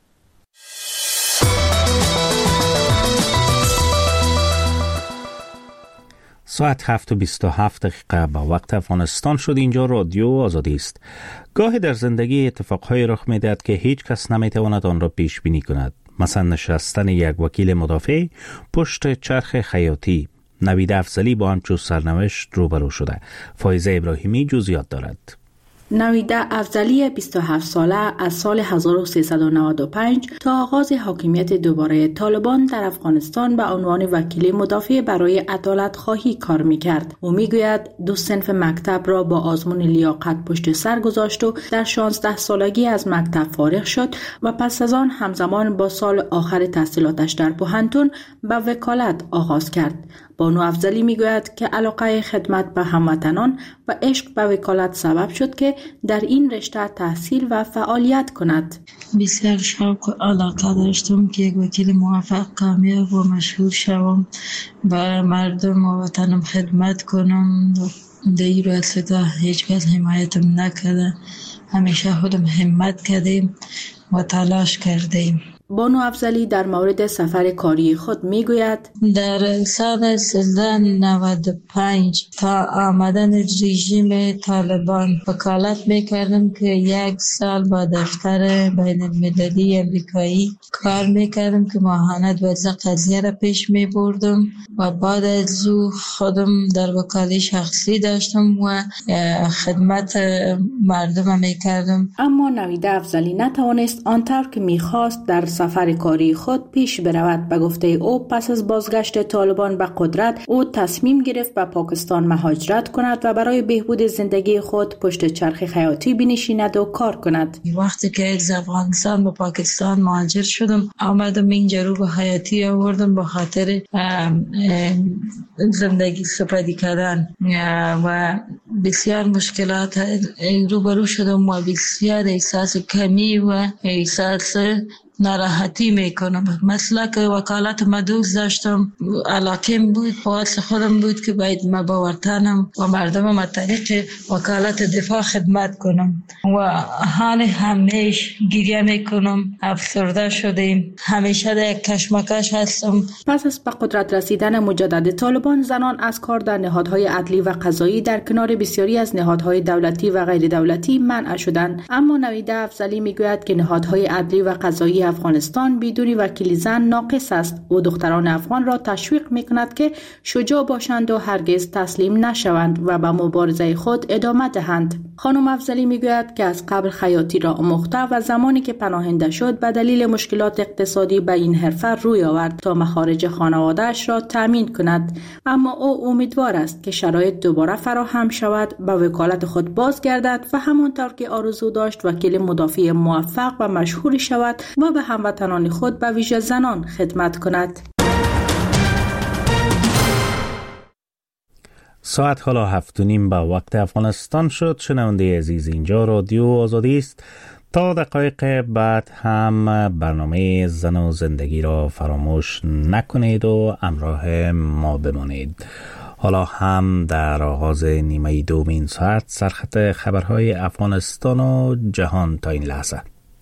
ساعت 7:27 به وقت افغانستان شد. اینجا رادیو آزادی است. گاهی در زندگی اتفاقهای رخ می‌دهد که هیچ کس نمی‌تواند آن را پیش بینی کند. مثلا نشستن یک وکیل مدافع پشت چرخ خیاطی. نوید افضلی با همچون سرنوشت روبرو شده. فایزه ابراهیمی جزئیات دارد. نوید افضلی 27 ساله از سال 1395 تا آغاز حاکمیت دوباره طالبان در افغانستان به عنوان وکیل مدافع برای عدالت خواهی کار می‌کرد. او می‌گوید 2 صنف مکتب را با آزمون لیاقت پشت سر گذاشت و در 16 سالگی از مکتب فارغ شد و پس از آن همزمان با سال آخر تحصیلاتش در پوهنتون به وکالت آغاز کرد. بانو افضلی میگوید که علاقه خدمت به هموطنان و عشق به وکالت سبب شد که در این رشته تحصیل و فعالیت کند. بسیار شوق و علاقه داشتم که یک وکیل موفق، کامیاب و مشهور شوم، به مردم و وطنم خدمت کنم. در این راستا هیچ کس حمایتم نکرده، همیشه خودم همت کردیم و تلاش کردیم. بانو افضلی در مورد سفر کاری خود میگوید در سال 1395 تا آمدن رژیم طالبان وکالت میکردم که 1 سال با دفتر بین المللی امریکایی کار میکردم که ماهانه 12 قضیه را پیش میبردم و بعد از او خودم در وکالی شخصی داشتم و خدمت مردم میکردم. اما نوید افضلی نتوانست آنطور که میخواست در سفر کاری خود پیش برود. به گفته او پس از بازگشت طالبان به قدرت او تصمیم گرفت به پاکستان مهاجرت کند و برای بهبود زندگی خود پشت چرخ خیاطی بنشیند و کار کند. وقتی که از افغانستان به پاکستان مهاجر شدم، آمدم اینجا رو به حیاتی آوردم به خاطر زندگی سپری کردن و بسیار مشکلات روبرو شدم و بسیار احساس کمی و احساس ناراحتی میکنم. مثلا که وکالت مدوز داشتم، علاقم بود، پاس خودم بود که باید ما با وطنم و مردمم از طریق وکالت دفاع خدمت کنم و حال همیشه گریه میکنم. افسرده شدیم، همیشه در یک کشمکش هستم. پس از به قدرت رسیدن مجدد طالبان، زنان از کار در نهادهای عدلی و قضایی در کنار بسیاری از نهادهای دولتی و غیر دولتی منع شدند. اما نویده افضلی میگوید که نهادهای عدلی و قضایی افغانستان بدون وکیل زن ناقص است و دختران افغان را تشویق میکند که شجاع باشند و هرگز تسلیم نشوند و به مبارزه خود ادامه دهند. خانم افضلی میگوید که از قبل خیاطی را آموخته و زمانی که پناهنده شد به دلیل مشکلات اقتصادی به این حرفه روی آورد تا مخارج خانواده‌اش را تامین کند، اما او امیدوار است که شرایط دوباره فراهم شود، به وکالت خود بازگردد و همانطور که آرزو داشت وکیل مدافع موفق و مشهور شود و به هموطنان خود به ویژه زنان خدمت کند. ساعت حالا 7:30 به وقت افغانستان شد. شنونده عزیز، اینجا رادیو آزادی است. تا دقایق بعد هم برنامه زن و زندگی را فراموش نکنید و همراه ما بمانید. حالا هم در آغاز نیمه دوم این ساعت سرخط خبرهای افغانستان و جهان تا این لحظه.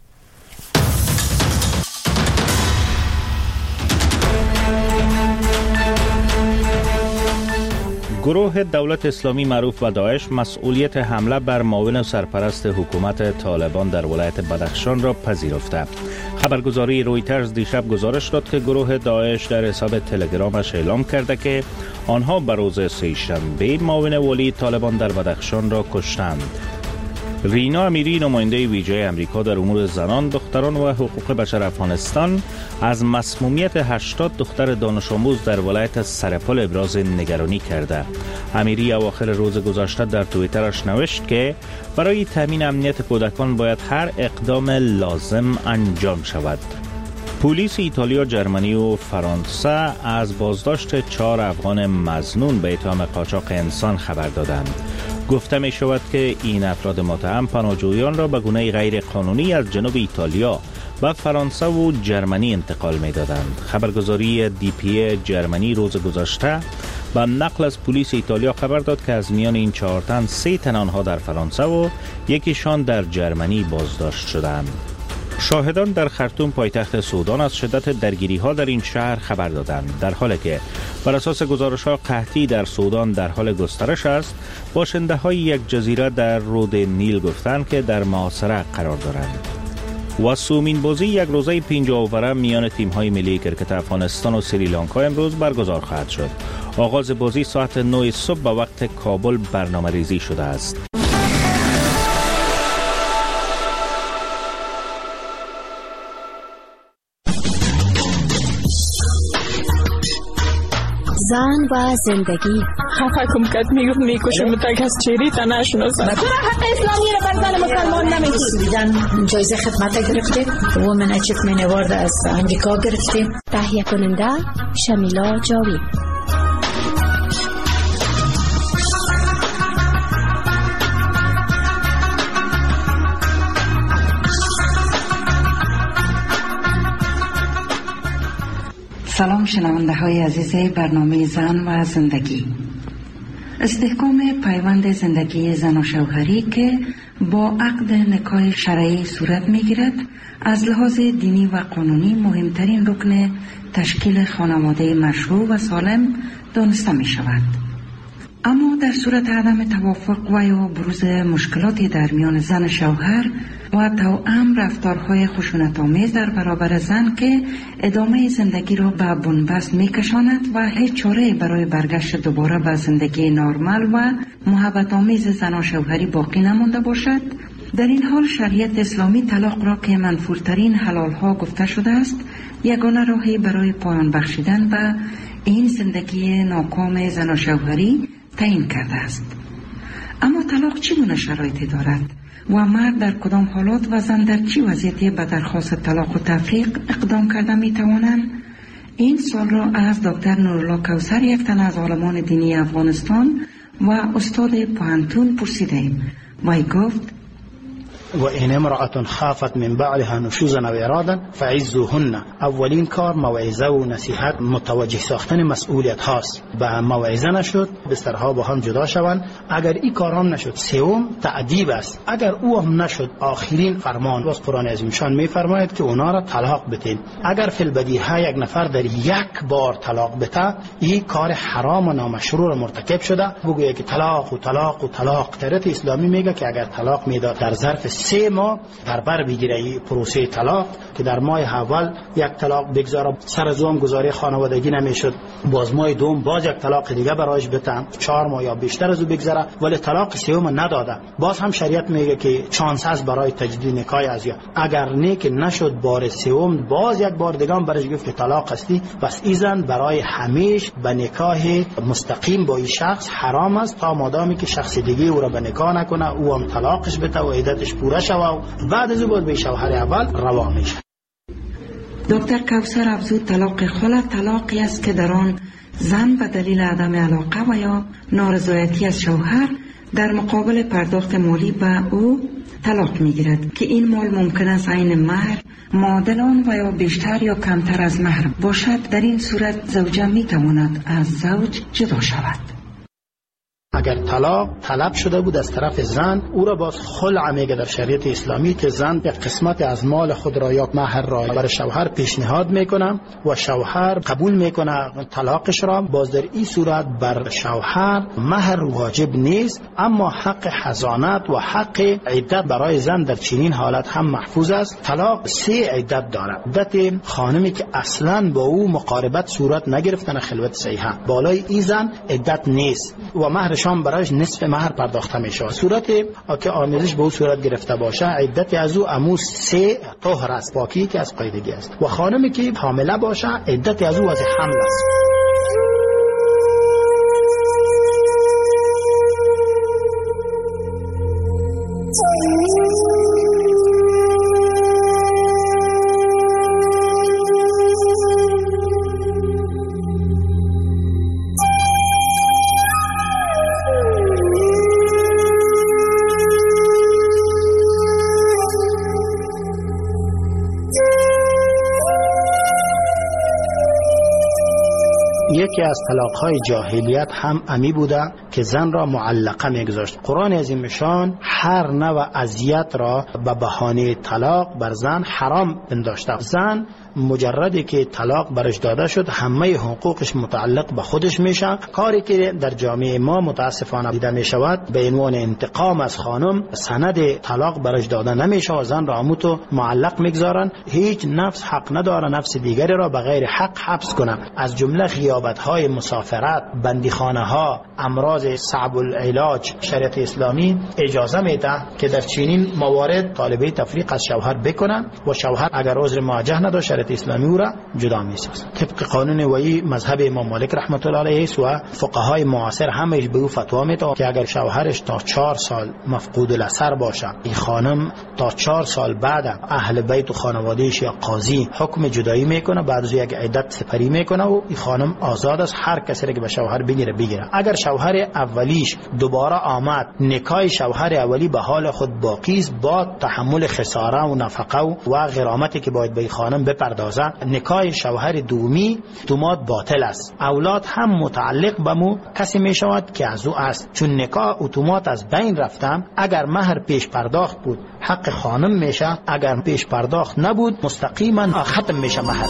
گروه دولت اسلامی معروف به داعش مسئولیت حمله بر معاون سرپرست حکومت طالبان در ولایت بدخشان را پذیرفته. خبرگزاری رویترز دیشب گزارش داد که گروه داعش در حساب تلگرامش اعلام کرده که آنها بر روز سه‌شنبه معاون ولی طالبان در بدخشان را کشتند. رینا امیری، نماینده ویژه امریکا در امور زنان، دختران و حقوق بشر افغانستان، از مسمومیت 80 دختر دانش آموز در ولایت سرپل ابراز نگرانی کرده. امیری اواخر روز گذشته در توییترش نوشت که برای تامین امنیت کودکان باید هر اقدام لازم انجام شود. پلیس ایتالیا، جرمنی و فرانسه از بازداشت 4 افغان مظنون به اتهام قاچاق انسان خبر دادند. گفته می شود که این افراد متهم پناهجویان را به گونه غیر قانونی از جنوب ایتالیا به فرانسه و جرمنی انتقال می دادند. خبرگزاری DPA جرمنی روز گذشته به نقل از پلیس ایتالیا خبر داد که از میان این 4 تن 3 تن آنها در فرانسه و یکیشان در جرمنی بازداشت شدند. شاهدان در خرطوم پایتخت سودان از شدت درگیری ها در این شهر خبر دادند، در حالی که بر اساس گزارش ها قحطی در سودان در حال گسترش است. باشنده های یک جزیره در رود نیل گفتند که در محاصره قرار دارند. و سومین بازی یک روزه 50 اووره میان تیم های ملی کرکت افغانستان و سریلانکا امروز برگزار خواهد شد. آغاز بازی ساعت 9 صبح به وقت کابل برنامه ریزی شده است. زن و زندگی. خفه کم کد میکشم تک از چیری تا نشناسم. چرا حق اسلامی رو بر زن مسلمان نمیدید؟ دیدن جایزه خدمت گرفتیم. وومن اچیومنت اوارد از امریکا گرفتیم. تهیه کننده شمیلا جاوید. سلام شنونده های عزیز برنامه زن و زندگی. استحکام پیوند زندگی زن و شوهری که با عقد نکاح شرعی صورت می گیرد از لحاظ دینی و قانونی مهمترین رکن تشکیل خانواده مشروع و سالم دانسته می شود. اما در صورت عدم توافق و یا بروز مشکلاتی در میان زن و شوهر و توأم رفتارهای خشونت‌آمیز در برابر زن که ادامه زندگی را به بنبست می‌کشاند و هیچ چاره‌ای برای برگشت دوباره به زندگی نرمال و محبت‌آمیز زن و شوهری باقی نمانده باشد، در این حال شریعت اسلامی طلاق را که منفورترین حلال‌ها گفته شده است، یگانه راهی برای پایان بخشیدن به این زندگی ناکام زن و شوهری تعیین کرده است. اما طلاق چگونه شرایطی دارد و مرد در کدام حالات و زن در چه وضعیتی به درخواست طلاق و تفریق اقدام کرده می توانند؟ این سوال را از دکتر نورالله کوثر، یک تن از عالمان دینی افغانستان و استاد پوهنتون پرسیدیم. وی گفت: و این امرأة خافت من بعلها نشوزا و ارادا فعزوهن. اولین کار موعظه و نصیحت، متوجه ساختن مسئولیت هاست. به موعظه نشد بسترها با هم جدا شوند. اگر این کار هم نشد، سوم تعذیب است. اگر او هم نشد، آخرین فرمان باز قرآن عظیم شان میفرماید که اونا را طلاق بدین. اگر فی البدیهه یک نفر در یک بار طلاق بده، این کار حرام و نامشروع مرتکب شده. بگویه که طلاق و طلاق و طلاق. شریعت اسلامی میگه که اگر طلاق میداد در ظرف 3 ماه در بر بگیره این پروسه طلاق، که در ماه اول یک طلاق بگذاره، سر از اون گزاری خانوادگی نمیشد، باز ماه دوم باز یک طلاق دیگه برایش بتن، 4 ماه یا بیشتر از او بگذره، ولی طلاق سوم نداده. باز هم شریعت میگه که چانس هست برای تجدید نکاح از یا اگر نیک نشد بار سوم، باز یک بار دیگه هم برش گفت که طلاق هستی، بس ایزن برای همیشه به نکاح مستقیم با این شخص حرام است، تا مادامی که شخص دیگه او را به نکاح نکنه، او هم طلاقش بده و عدتش پوره شوه و بعد از او باید به شوهر اول روا میشه. دکتر کوثر افزود طلاق خلع طلاقی است که در آن زن به دلیل عدم علاقه و یا نارضایتی از شوهر در مقابل پرداخت مالی به او طلاق میگیرد که این مال ممکن است عین مهر، معادل آن و یا بیشتر یا کمتر از مهر باشد. در این صورت زوجه میتواند از زوج جدا شود. اگر طلاق طلب شده بود از طرف زن، او را باز خلع میگه در شریعت اسلامی، که زن یک قسمت از مال خود را یا مهر را برای شوهر پیشنهاد میکنه و شوهر قبول میکنه طلاقش را. باز در این صورت بر شوهر مهر واجب نیست، اما حق حضانت و حق عدت برای زن در چنین حالت هم محفوظ است. طلاق 3 عدت داره. عدت خانمی که اصلا با او مقاربت صورت نگرفتن خلوت صحیحه، بالای این زن عدت نیست و مهر شام برایش نصف مهر پرداخته میشه. صورت که آمیزش به او صورت گرفته باشه، عدت از او امو 3 طهر است، پاکی که از قاعدگی است. و خانمی که حامله باشه، عدت از او از حمل است. یکی از طلاق‌های جاهلیت هم امی بوده که زن را معلقه میگذاشت. قرآن عظیم شان هر نوع اذیت را به بهانه طلاق بر زن حرام پنداشته. زن مجردی که طلاق برش داده شد، همه حقوقش متعلق به خودش میشه. کاری که در جامعه ما متاسفانه دیده میشود، به عنوان انتقام از خانم سند طلاق برش داده نمیشه و زن را هموتو معلق میگذارن. هیچ نفس حق نداره نفس دیگری را به غیر حق حبس کنه. از جمله غیابت‌های مسافرت، بندیخانه‌ها، امراض صعب العلاج، شریعت اسلامی اجازه میده که در چنین موارد طالبه تفریق از شوهر بکنن و شوهر اگر عذر مواجه نداشت اسلامی او را جدا می‌سازد. طبق قانون وی مذهب امام مالک رحمت الله علیه و فقهای معاصر همش به او فتوا میده که اگر شوهرش تا 4 سال مفقود الاثر باشه، این خانم تا 4 سال بعد اهل بیت و خانواده‌اش یا قاضی حکم جدایی میکنه، بعد از یک عدت سپری میکنه و این خانم آزاد است. هر کسی که به شوهر بگیره. اگر شوهر اولیش دوباره آمد، نکاح شوهر اولی به حال خود باقی است، با تحمل خساره و نفقه و غرامتی که باید به این خانم بپردازه. نکاح شوهر دومی اتومات باطل است. اولاد هم متعلق به مو کسی می شود که از او است، چون نکاح اتومات از بین رفتم. اگر مهر پیش پرداخت بود حق خانم میشه، اگر پیش پرداخت نبود مستقیما ختم میشه مهر.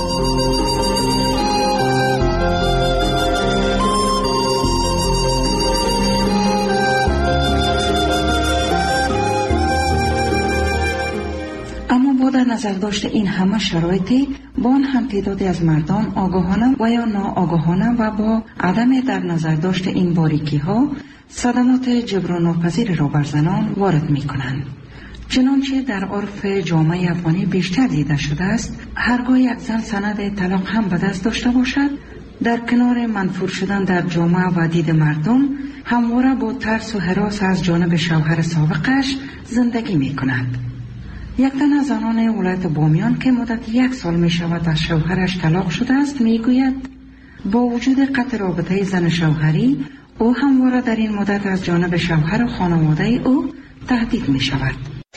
در نظر داشته این همه شرایطی، با آن هم تعدادی از مردان آگاهانه و یا ناآگاهانه و با عدم در نظر داشته این باریکی ها صدمات جبران ناپذیر را بر زنان وارد می کنند. چنانچه در عرف جامعه افغانی بیشتر دیده شده است، هرگاه یک زن سند طلاق هم به دست داشته باشد، در کنار منفور شدن در جامعه و دید مردم، همواره با ترس و هراس از جانب شوهر سابقش زندگی می کند. یک تن از زنان ولایت بامیان که مدت 1 سال می شود از شوهرش طلاق شده است می گوید با وجود قطع رابطه زن شوهری، او همواره در این مدت از جانب شوهر و خانواده او تهدید می شود.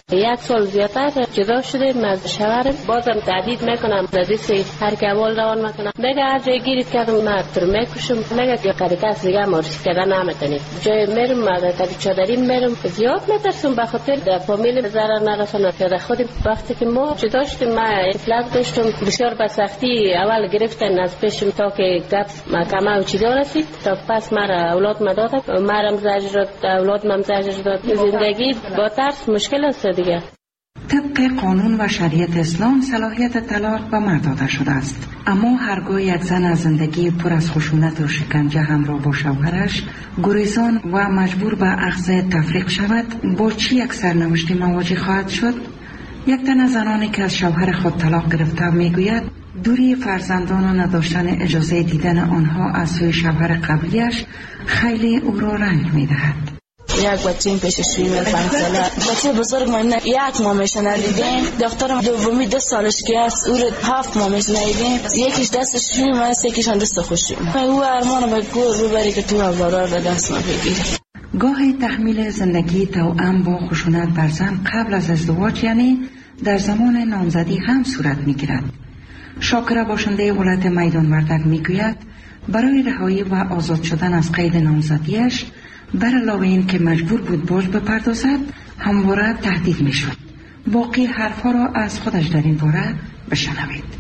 یک سال زیادتر جدا شدیم از شوهرم. بازم تهدید میکنم دادیسی هر که اول روان میکنم میگه هر جای گیرید کردم من تر میکشم. میگه که قریقاس دیگه مارش کردن نمیتونید. جای میرم مادر چادری میرم زیاد میترسم به خاطر در فامیل ضرر نرسونه. پیاده خودم وقتی که ما جدا شدیم من افلاس داشتم بسیار به سختی اول گرفتن از پیشم تا که گپ محکمه و چیزا رسید تا پس مرا اولاد دادن. مرم زجر داد، اولادم زجر داد. زندگی با ترس مشکل است دیگه. طبق قانون و شریعت اسلام صلاحیت طلاق به مرد داده شده است، اما هرگاه یک زن از زندگی پر از خشونت و شکنجه همراه با شوهرش گریزان و مجبور به اخذ تفریق شود، با چی یک سرنوشتی مواجه خواهد شد؟ یک تن از زنانی که از شوهر خود طلاق گرفته میگوید دوری فرزندان و نداشتن اجازه دیدن آنها از سوی شوهر قبلیش خیلی او را رنج میدهد. یک بچه این پیش 5 ساله بچه بزرگ من یک مامیش ندیدیم. دخترم دومی 2 سالش که است او رو 7 مامیش ندیدیم. یکیش دستش فیلم است، یکیش هم دست خوشیم. او ارمان به گور ببری که تو اولاد به دست ما بگیری. گاهی تحمیل زندگی توأم با خشونت بر زن قبل از ازدواج یعنی در زمان نامزدی هم صورت میگیرد. شاکره باشنده ولایت میدان وردک میگوید برای رهایی و آزاد شدن از قید نامزدیش بر علاوه این که مجبور بود باج بپردازد همواره تهدید میشد. باقی حرفها را از خودش در این باره بشنوید.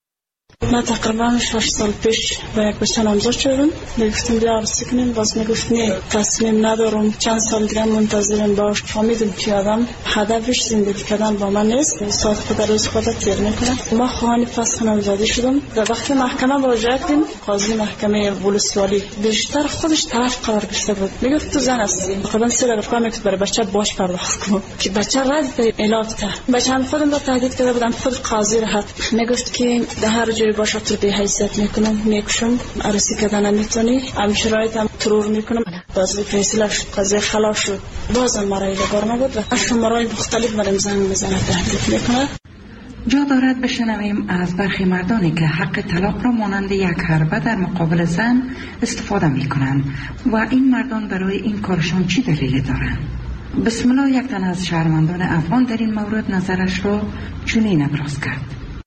من تقریبا 6 سال پیش با یک بچه نامزد شدم. میگفتیم بیا عروسی کنیم، باز میگفت نه تصمیم ندارم، چند سال دیگه منتظرم باش. فهمیدم که آدم هدفش زندگی کردن با من نیست، ساعت خود روز خود تیر میکنه. ما خواهان فسخ نامزدی شدم. در وقتی محکمه مراجعه کردیم قاضی محکمه ولسوالی بیشتر خودش طرف قرار گرفته بود. میگفت تو زن هستی، خودم سر رفقا میگفت برای بچه باش پرداخت کن که بچه رد علاج کرد. بچه هم خودم را تهدید کرده بودم. خود قاضی راحت میگفت که در هر جوری باشه تو به حیثیت میکنم، میکشم، عروسی کردن نمیتونی، هم شرایط هم ترور میکنم. باز فیصله شد، قضیه خلاص شد. بازم مرای بگار نبود و شمارای مختلف برام زنگ میزنه، تهدید میکنه. جا دارد بشنویم از برخی مردانی که حق طلاق را مانند یک حربه در مقابل زن استفاده میکنند و این مردان برای این کارشان چی دلیلی دارند. بسم الله یک تن از شهروندان افغان در این مورد نظرش را چنین ابراز کرد.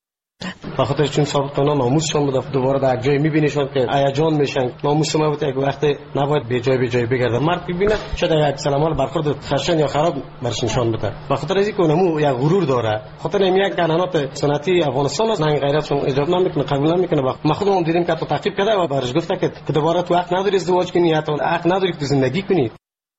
بخاطر چون سابقا ناموسشون بود، دوباره در جای میبینیشون که هیجان میشن. ناموس ما بود یک وقت نباید به جای بگرده. مرد ببینه شاید یک سلامال برخورد خشن یا خراب برش نشان بده. بخاطر از اینکه اونمو یک غرور داره. خاطر این یک قانونات سنتی افغانستان از ننگ غیرتشون اجازه نمیکنه، قبول نمیکنه. ما خودمون دیدیم که تو تعقیب کرده و برش گفته که دوباره تو حق نداری ازدواج کنی یا تو حق نداری که زندگی کنی.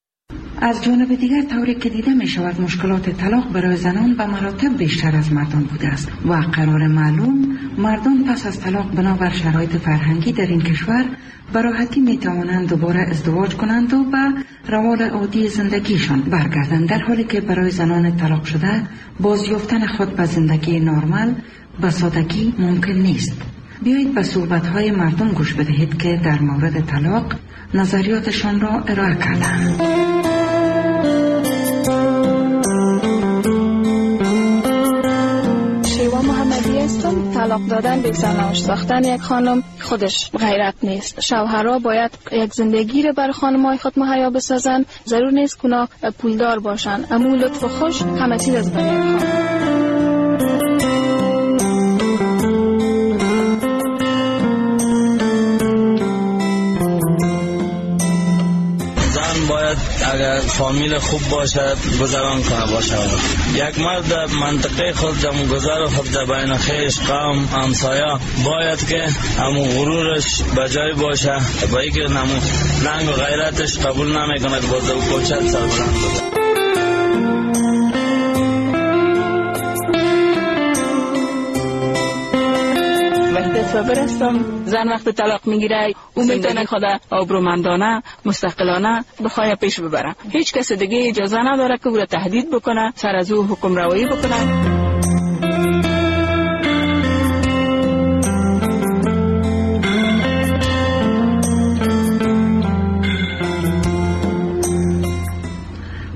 از جانب دیگر طوری که دیده می شود مشکلات طلاق برای زنان به مراتب بیشتر از مردان بوده است و قرار معلوم مردان پس از طلاق بنابر شرایط فرهنگی در این کشور به راحتی می توانند دوباره ازدواج کنند و به روال عادی زندگیشان برگردند، در حالی که برای زنان طلاق شده بازیافتن خود به زندگی نرمال به سادگی ممکن نیست. بیایید به صحبت‌های مردم گوش بدهید که در مورد طلاق نظریاتشان را ارائه کردند. طلاق دادن به زناش ساختن یک خانم خودش غیرت نیست. شوهرها باید یک زندگی رو بر خانم‌های خود مهیا بسازن. ضرور نیست که اونا پولدار باشن، اما لطف و خوش همه چیز از بین خانم. اگر فامیل خوب باشد گذران کنه باشه. یک مرد منطقه خود گذر خود بین خیش قوم همسایه باید که همون غرورش بجای باشه، با اینکه همون رنگ و غیرتش قبول نمیکنه که باز او کوچت سربلند بوده. برستم زن وقت طلاق میگیره او میتونه خود آبرومندانه مستقلانه بخواه پیش ببره. هیچ کس دیگه اجازه نداره که او را تهدید بکنه، سر از او حکم روایی بکنه.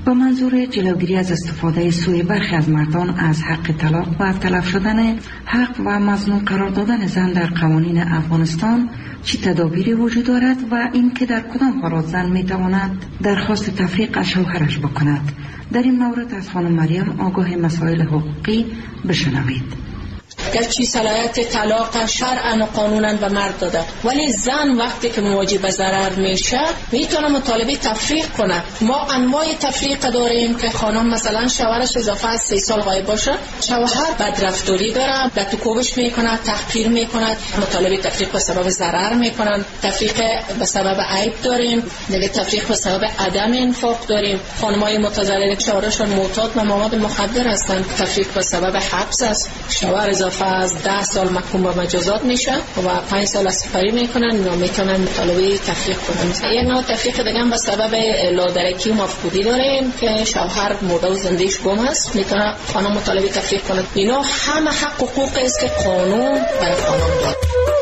با منظور جلوگیری از استفاده سوی برخی از مردان از حق طلاق و تلف شدن حق و مظنون قرار دادن زن در قوانین افغانستان چه تدابیری وجود دارد و اینکه در کدام حالات زن میتواند درخواست تفریق از شوهرش بکند. در این مورد از خانم مریم آگاه مسائل حقوقی بشنوید. گرچه صلاحیت طلاق شرعاً و قانوناً به مرد داده، ولی زن وقتی که مواجه به ضرر میشه میتونه مطالبه تفریق کنه. ما انواع تفریق داریم که خانم مثلا شوهرش اضافه از 3 سال غایب باشه، شوهر بدرفتاری داره، لطوکوبش میکنه، تحقیر میکنه، مطالبه تفریق به سبب ضرر میکنن. تفریق به سبب عیب داریم، دیگه تفریق به سبب عدم انفاق داریم. خانمای متضرر که شوهرشون معتاد به مواد مخدر هستن، تفریق به سبب حبس است. شوهر اضافه از 10 سال محکوم به مجازات میشه و 5 سال اسفری میکنن و میتونن مطالبه تفریق کنن. یک نوع تفریق دیگه هم به سبب لادرکی و مفقودی داریم که شوهر مرده و زندهش گم است، میتونه خانم مطالبه تفریق کنه. اینا همه حق و حقوقی است که قانون برای خانم داد.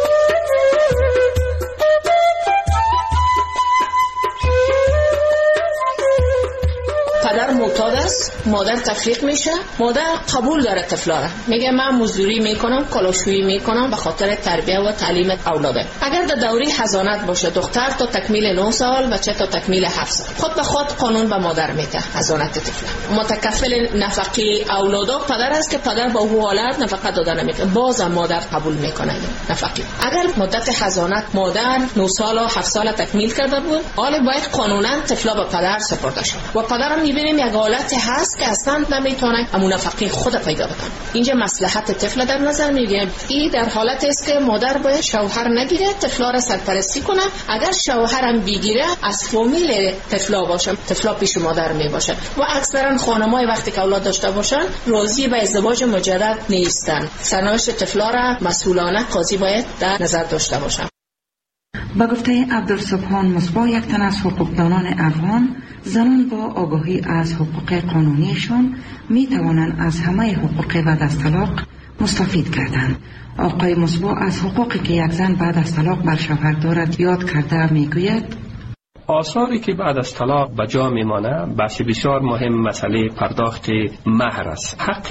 پدر معتاد است، مادر تفریق میشه، مادر قبول داره طفلا را، میگه من مزدوری میکنم، کلاشویی میکنم به خاطر تربیت و تعلیم اولاده. اگر در دوره حضانت باشه دختر تا تکمیل 9 سال، بچه تا تکمیل 7 سال، خود به خود قانون به مادر میده حضانت طفل. متکفل نفقه اولادا پدر است که پدر با او حالت نفقه داده نمیکنه، باز مادر قبول میکنه نفقه. اگر مدت حضانت مادر 9 سال و 7 سال تکمیل کرده بود، حالا باید قانونا طفلا به پدر سپرده شد و پدر میبینیم یک حالت هست که اصلا نمیتونه همون نفقه خود پیدا بکنه. اینجا مصلحت طفل در نظر میگیریم. این در حالت است که مادر باید شوهر نگیره، طفلا را سرپرستی کنه. اگر شوهر هم بگیره از فامیل طفلا باشه، طفلا پیش مادر می باشه و اکثرا خانمای وقتی که اولاد داشته باشن راضی به ازدواج مجدد نیستن. سرنوشت طفلا را مسئولانه قاضی باید در نظر داشته باشه. با گفته عبدالسبحان مصباح، یک تن از حقوقدانان افغان، زنان با آگاهی از حقوق قانونیشان می توانند از همه حقوق بعد از طلاق مستفید کردند. آقای مصباح از حقوقی که یک زن بعد از طلاق بر شوهر دارد یاد کرده می گوید آثاری که بعد از طلاق به جا میمانه بحث بسیار مهم مسئله پرداخت مهر است. حق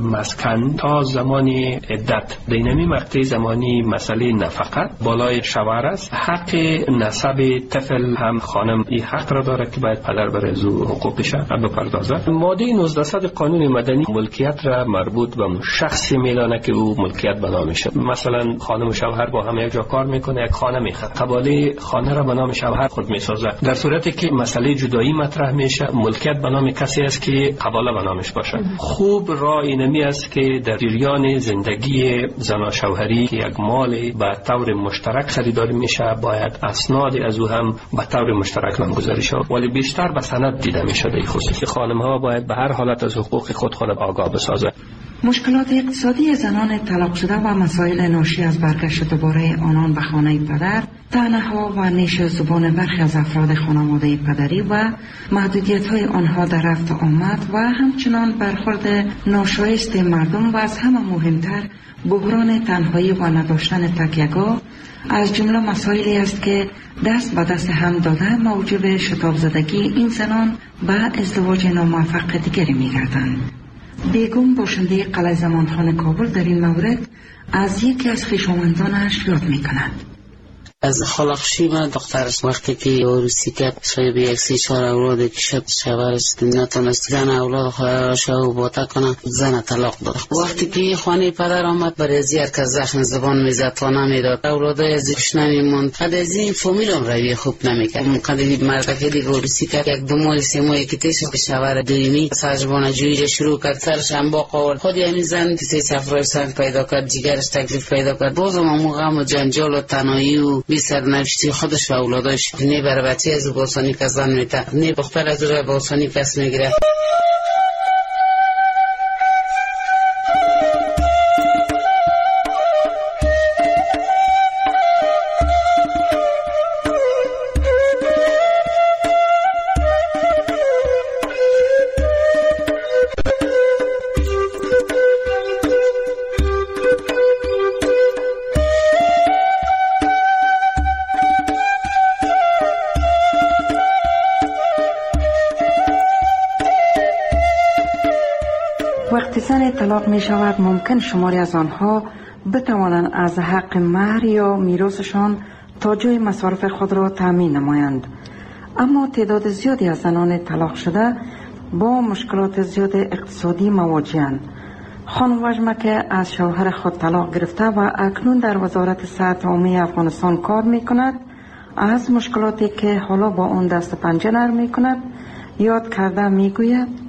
مسکن تا زمان عدت دینمی مقطع زمانی مسئله نفقه بالای شوهر است. حق نسب طفل هم خانم این حق را داره که باید پدر بر از حقوقش بپردازد. ماده 19 قانون مدنی ملکیت را مربوط به شخصی میدانه که او ملکیت به نامشه. مثلا خانم و شوهر با هم یک جا کار میکنه، یک خانه میخره، قباله خانه را به نام شوهر خود میسازه. در صورتی که مسئله جدایی مطرح میشه، ملکیت به نام کسی است که قباله به نامش باشه. خوب راه اینمی است که در جریان زندگی زن و شوهری که یک مال به طور مشترک خریداری میشه، باید اسناد از او هم به طور مشترک نامگذاری شود، ولی بیشتر به سند دیده میشه. در خصوص خانم ها باید به هر حالت از حقوق خود آگاه بسازه. مشکلات اقتصادی زنان طلاق شده و مسائل ناشی از برگشت دوباره آنان به خانه پدر، طعنه‌ها و نیش زبان برخی از افراد خانواده پدری و محدودیت‌های آنها در رفت و آمد و همچنان برخورد ناشایست مردم و از همه مهمتر بحران تنهایی و نداشتن تکیه‌گاه از جمله مسائلی است که دست به دست هم داده موجب شتاب زدگی این زنان به ازدواج ناموفق دیگری می‌گردند. بیگم باشنده قلعه زمانخان کابل در این مورد از یکی از خویشاوندانش یاد می‌کند. از خلقشی من دخترش وقتی که عروسی کرد شاید 1-3-4 اولاد که شوهرش نتونست زن اولاد خواهرش رو باطا کنه، زن طلاق داد. وقتی که خانه پدر آمد برای زیار که زخم زبان میزد و نمیداد، اولادای از ایش نمیموند. قد از این فامیل هم روی خوب نمیکرد. قد این مرد که دیگه عروسی کرد 1-2 ماه 3 ماه که تیش به شوهر دویمی سرجبان جویی شروع کرد، سرش هم با قول خود همین زن که 3 سفرهای سنگ پیدا کرد، جگرش تکلیف پیدا کرد. بازم همون غم و جنجال و تنهایی و بی سرنوشتی خودش و اولادش نه بر بچه از باسانی که زن میته، نه دختر از روی باسانی کس میگیره. طلاق می شود ممکن شماری از آنها بتوانند از حق مهر یا میراثشان تا جای مصارف خود را تأمین نمایند. اما تعداد زیادی از زنان طلاق شده با مشکلات زیاد اقتصادی مواجهند. خانم وجمه که از شوهر خود طلاق گرفته و اکنون در وزارت صحت عمومی افغانستان کار می کند، از مشکلاتی که حالا با اون دست پنجه نرم می کند یاد کرده می گوید: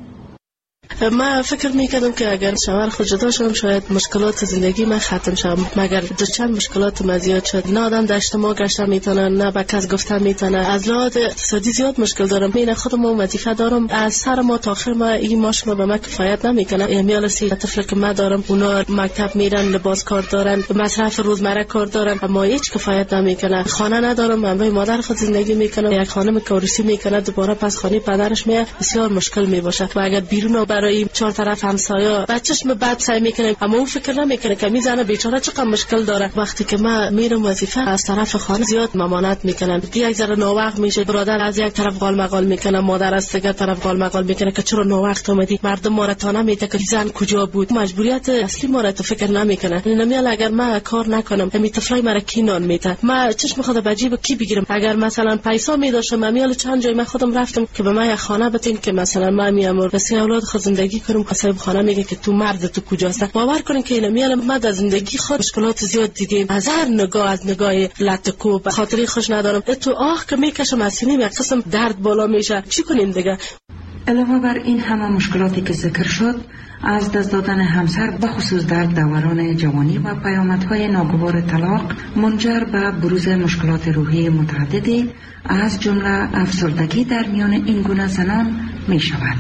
من فکر میکردم که اگر شوهر خود جدا شدم شاید مشکلات زندگی من ختم شد، مگر در چند مشکلات من زیاد شد. نه آدم در اجتماع گشتن میتونه، نه به کس گفتن میتونه. از لحاظ اقتصادی زیاد مشکل دارم. من خودم وظیفه دارم، از سر ما تا آخر ما این ماش ما به من کفایت نمیکنه. امیال سی طفل که من دارم اونا مکتب میرن، لباس کار دارن، مصرف روزمره کار دارن، اما هیچ کفایت نمیکنه. خانه ندارم، من با مادر خود زندگی میکنم. یک خانم کارسی میکنه دوباره پس خانه پدرش میاد، بسیار مشکل میباشه. و اگر بیرون برای چهار طرف همسایه بچه‌ش بعد سعی میکنه، اما اون فکر نمیکنه که میزنه بیچاره چقدر مشکل داره. وقتی که من میرم وظیفه از طرف خانه زیاد ممانعت میکنن. یک ذره ناوقت میشه، برادر از یک طرف قال مقال میکنه، مادر از دیگه طرف قال مقال میکنه که چرا ناوقت اومدی. مردم ما را تا نمیته که زن کجا بود. مجبوریت اصلی ما را تو فکر نمیکنه. نمیال اگر من کار نکنم همین طفلای مرا کی نان میته، من چشم خود به جیب کی بگیرم. اگر مثلا پیسا میداشم میال چند جای من خودم رفتم که به من یک خانه بتین که مثلا من میام واسه اولاد خود زندگی کنم. صاحب خانه میگه که تو مرد تو کجاست. باور کنین که اینا میال من در زندگی خود مشکلات زیاد دیدم. از هر نگاه، از نگاه لطکو به خاطری خوش ندارم. تو آه که میکشم از سینه یک قسم درد بالا میشه. چی کنیم دیگه؟ علاوه بر این همه مشکلاتی که ذکر شد، از دست دادن همسر به خصوص در دوران جوانی و پیامدهای ناگوار طلاق منجر به بروز مشکلات روحی متعددی از جمله افسردگی در میان این گونه زنان می شود.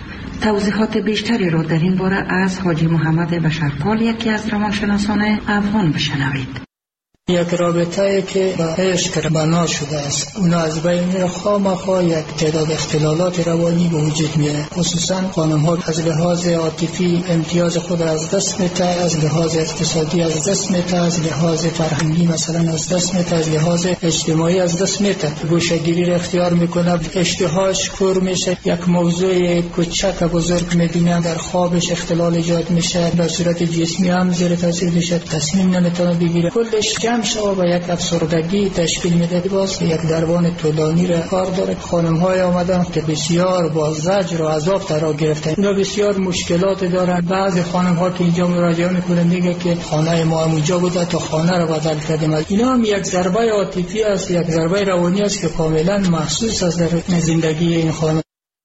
توضیحات بیشتری را در این باره از حاجی محمد بشرپال، یکی از روانشناسان افغان، بشنوید. یک رابطه که با عشق بنا شده است، اونا از بین میره. خواه‌مخواه یک تعداد اختلالات روانی به وجود میاره. خصوصا خانم ها از لحاظ عاطفی امتیاز خود از دست میده، از لحاظ اقتصادی از دست میده، از لحاظ فرهنگی مثلا از دست میده، از لحاظ اجتماعی از دست میده. گوشه‌گیری را اختیار میکنه، اشتهاش کور میشه، یک موضوع کوچک بزرگ میبینه، در خوابش اختلال ایجاد میشه، به صورت جسمی هم زیر تاثیر میشه، تصمیم نمیتونه بگیره. کلش شما با یک افسردگی تشکیل میده. باز یک درمان طولانی را کار داره. خانم های آمدن که بسیار با زجر و عذاب ترا گرفتن، اینا بسیار مشکلات دارن. بعضی خانم ها که اینجا مراجعه میکنن میگه که خانه ما اونجا بوده تا خانه رو بدل کردیم. اینا هم یک ضربه عاطفی است، یک ضربه روانی است که کاملا محسوس است در زندگی این خانم.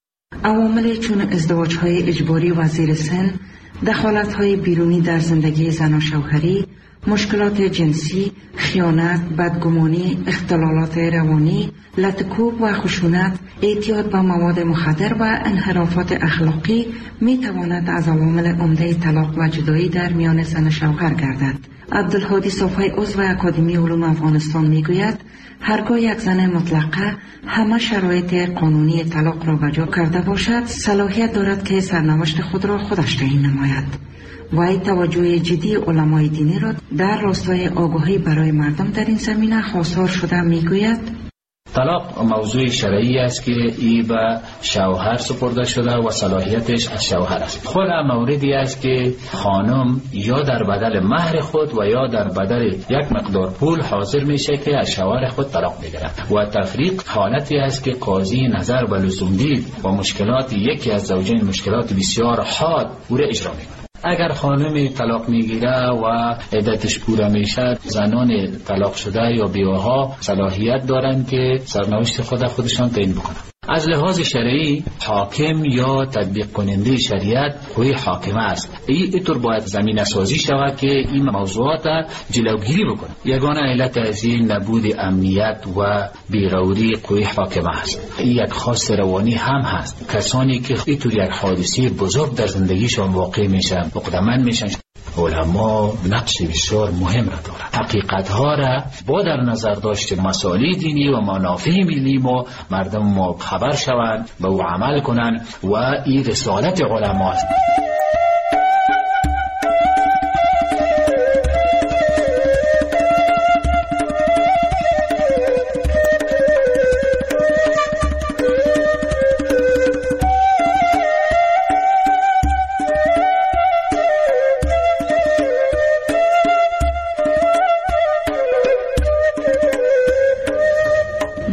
عوامل چون ازدواج های اجباری و زیر سن، دخالت های بیرونی در زندگی زن و شوهری، مشکلات جنسی، خیانت، بدگمانی، اختلالات روانی، لطکوب و خشونت، اعتیاد به مواد مخدر و انحرافات اخلاقی می تواند از عوامل عمده طلاق و جدایی در میان زن و شوهر گردد. عبدالهادی صافی، عضو اکادمی علوم افغانستان، می گوید هرگاه یک زن مطلقه همه شرایط قانونی طلاق را بجا کرده باشد، صلاحیت دارد که سرنوشت خود را خودش تعیین نماید. وی توجه جدی علمای دینی را در راستای آگاهی برای مردم در این زمینه خواستار شده. میگوید طلاق موضوع شرعی است که ای به شوهر سپرده شده و صلاحیتش از شوهر است. خود موردی است که خانم یا در بدل مهر خود و یا در بدل یک مقدار پول حاضر میشه که از شوهر خود طلاق بگیرد و تفریق حالتی است که قاضی نظر به لزوم دید و مشکلات یکی از زوجین مشکلات بسیار حاد او را اجرا میکنه. اگر خانم طلاق میگیره و عدتش پوره میشه، زنان طلاق شده یا بیوه‌ها صلاحیت دارن که سرنوشت خودشان تعیین بکنن. از لحاظ شرعی حاکم یا تطبیق کننده شریعت کوی حاکمه است. اینطور باید زمینه سازی شود که این موضوعات جلوگیری بکنه. یگانه علت از این نبود امنیت و بی‌غوری کوی حاکمه است. این یک خواست روانی هم هست. کسانی که اینطور یک حادثه بزرگ در زندگیشان واقع میشن، مقدمن میشن، علما نقش بسیار مهم را دارند. حقیقت‌ها را با در نظر داشت مسائل دینی و منافع ملی ما مردم ما خبر شوند، به او عمل کنند و این رسالت علما است.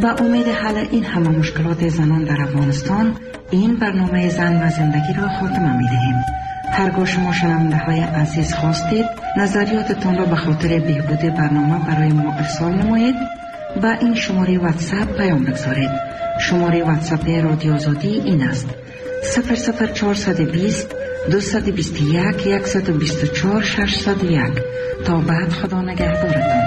به امید حل این همه مشکلات زنان در افغانستان این برنامه زن و زندگی را خاتمه می دهیم. هرگاه شما شنونده های عزیز خواستید نظریاتتان را به خاطر بهبود برنامه برای ما ارسال نمایید، با این شماره واتساپ پیام بگذارید. شماره واتساپ رادیو آزادی این است: 00420 221 124 601. تا بعد خدا نگهدارتان.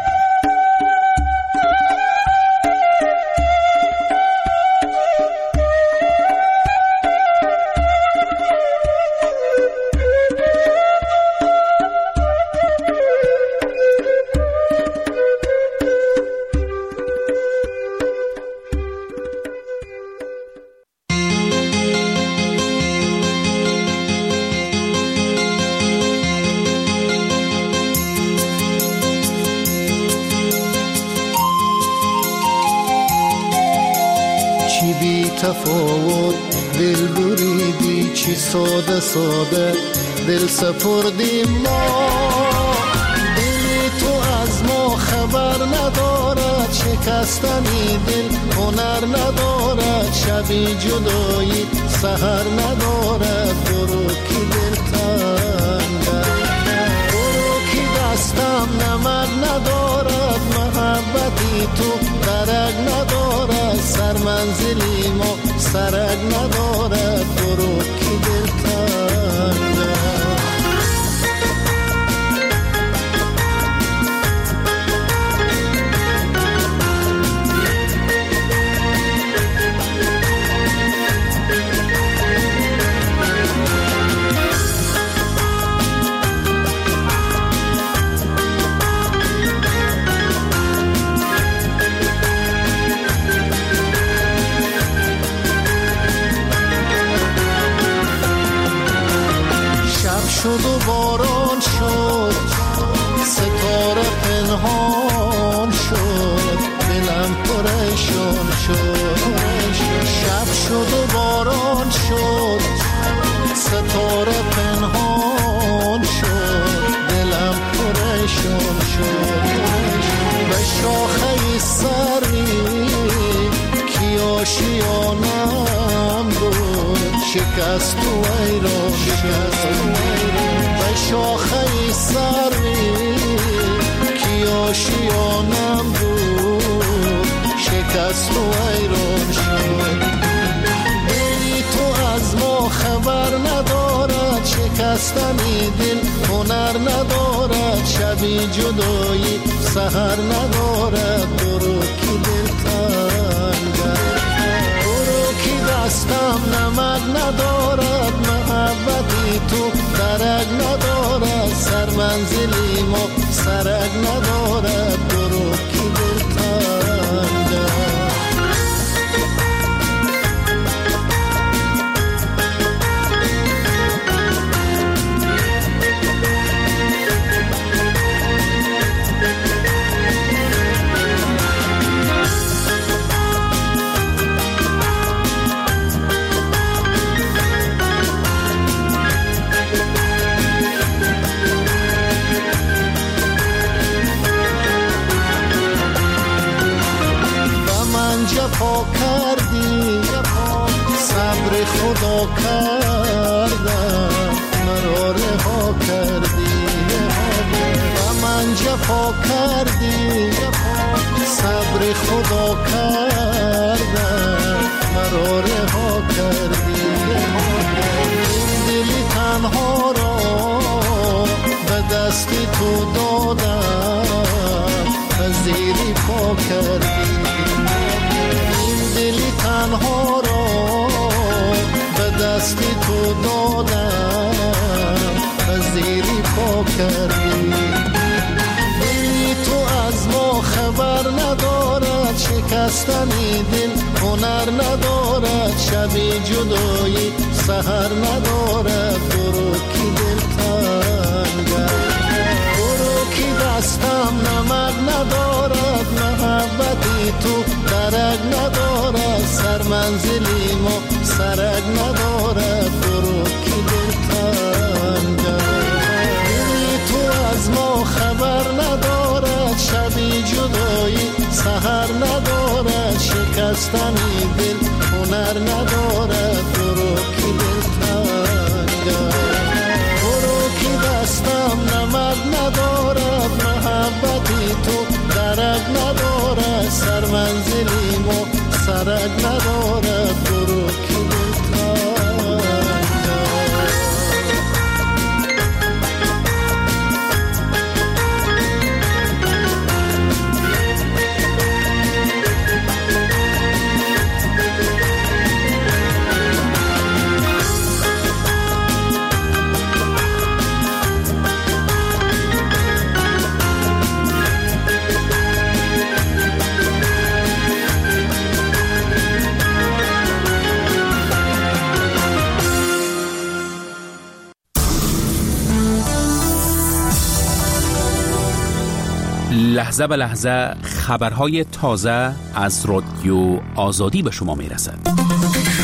تفاوت دل بریدی، چی ساده ساده دل سپردیم ما. دل تو از ما خبر ندارد، شکستنی دل هنر ندارد. شبی جدایی سحر ندارد، برو کی دل تنگه، برو کی دستم نمک ندارد. محبتی تو درک ندارد، سر منزلی ما سرک ندارد. برو کی دل تنگه. شد و باران شد، ستاره پنهان شد، دلم پریشان شد. شب شد و باران شد، ستاره پنهان شد، دلم پریشان شد. به شاخه سری کی آشیانم بود، شکست و ایران شد. به شاخه سری کی آشیانم بود، شکست و ایران شد. دلی تو از ما خبر ندارد، شکستنی دل هنر ندارد. شبی جدایی سحر ندارد، برو کی دل تنگه، برو کی دستم نمک ندارد. محبتی تو درک ندارد، سر منزلی ما سرک ندارد. برو کی دل تنگه. جفا کردی، صبر خدا کردم، مرا رها کردی. و من جفا کردی، صبر خدا کردم، مرا رها کردی. دلی تنها را به دستی تو دادم، زیری پا کردی. دلی تنها را به دستی تو دادم، زیری پا کردی. دلی تو از ما خبر ندارد، شکستنی دل هنر ندارد. شبی جدایی سحر ندارد، برو کی دل تنگه، برو کی دستم نمک ندارد. محبتی تو درک ندارد، سر منزلی ما سرک ندارد. برو کی دل تنگه، دلی تو از ما خبر ندارد. شبی جدایی سحر ندارد، بستنی دل هنر ندارد برو که دل تنگ برو که دستم نمد ندارد محبتی تو درک ندارد سر منزلی ما سرک ندارد برو که دل لحظه به لحظه خبرهای تازه از رادیو آزادی به شما میرسد.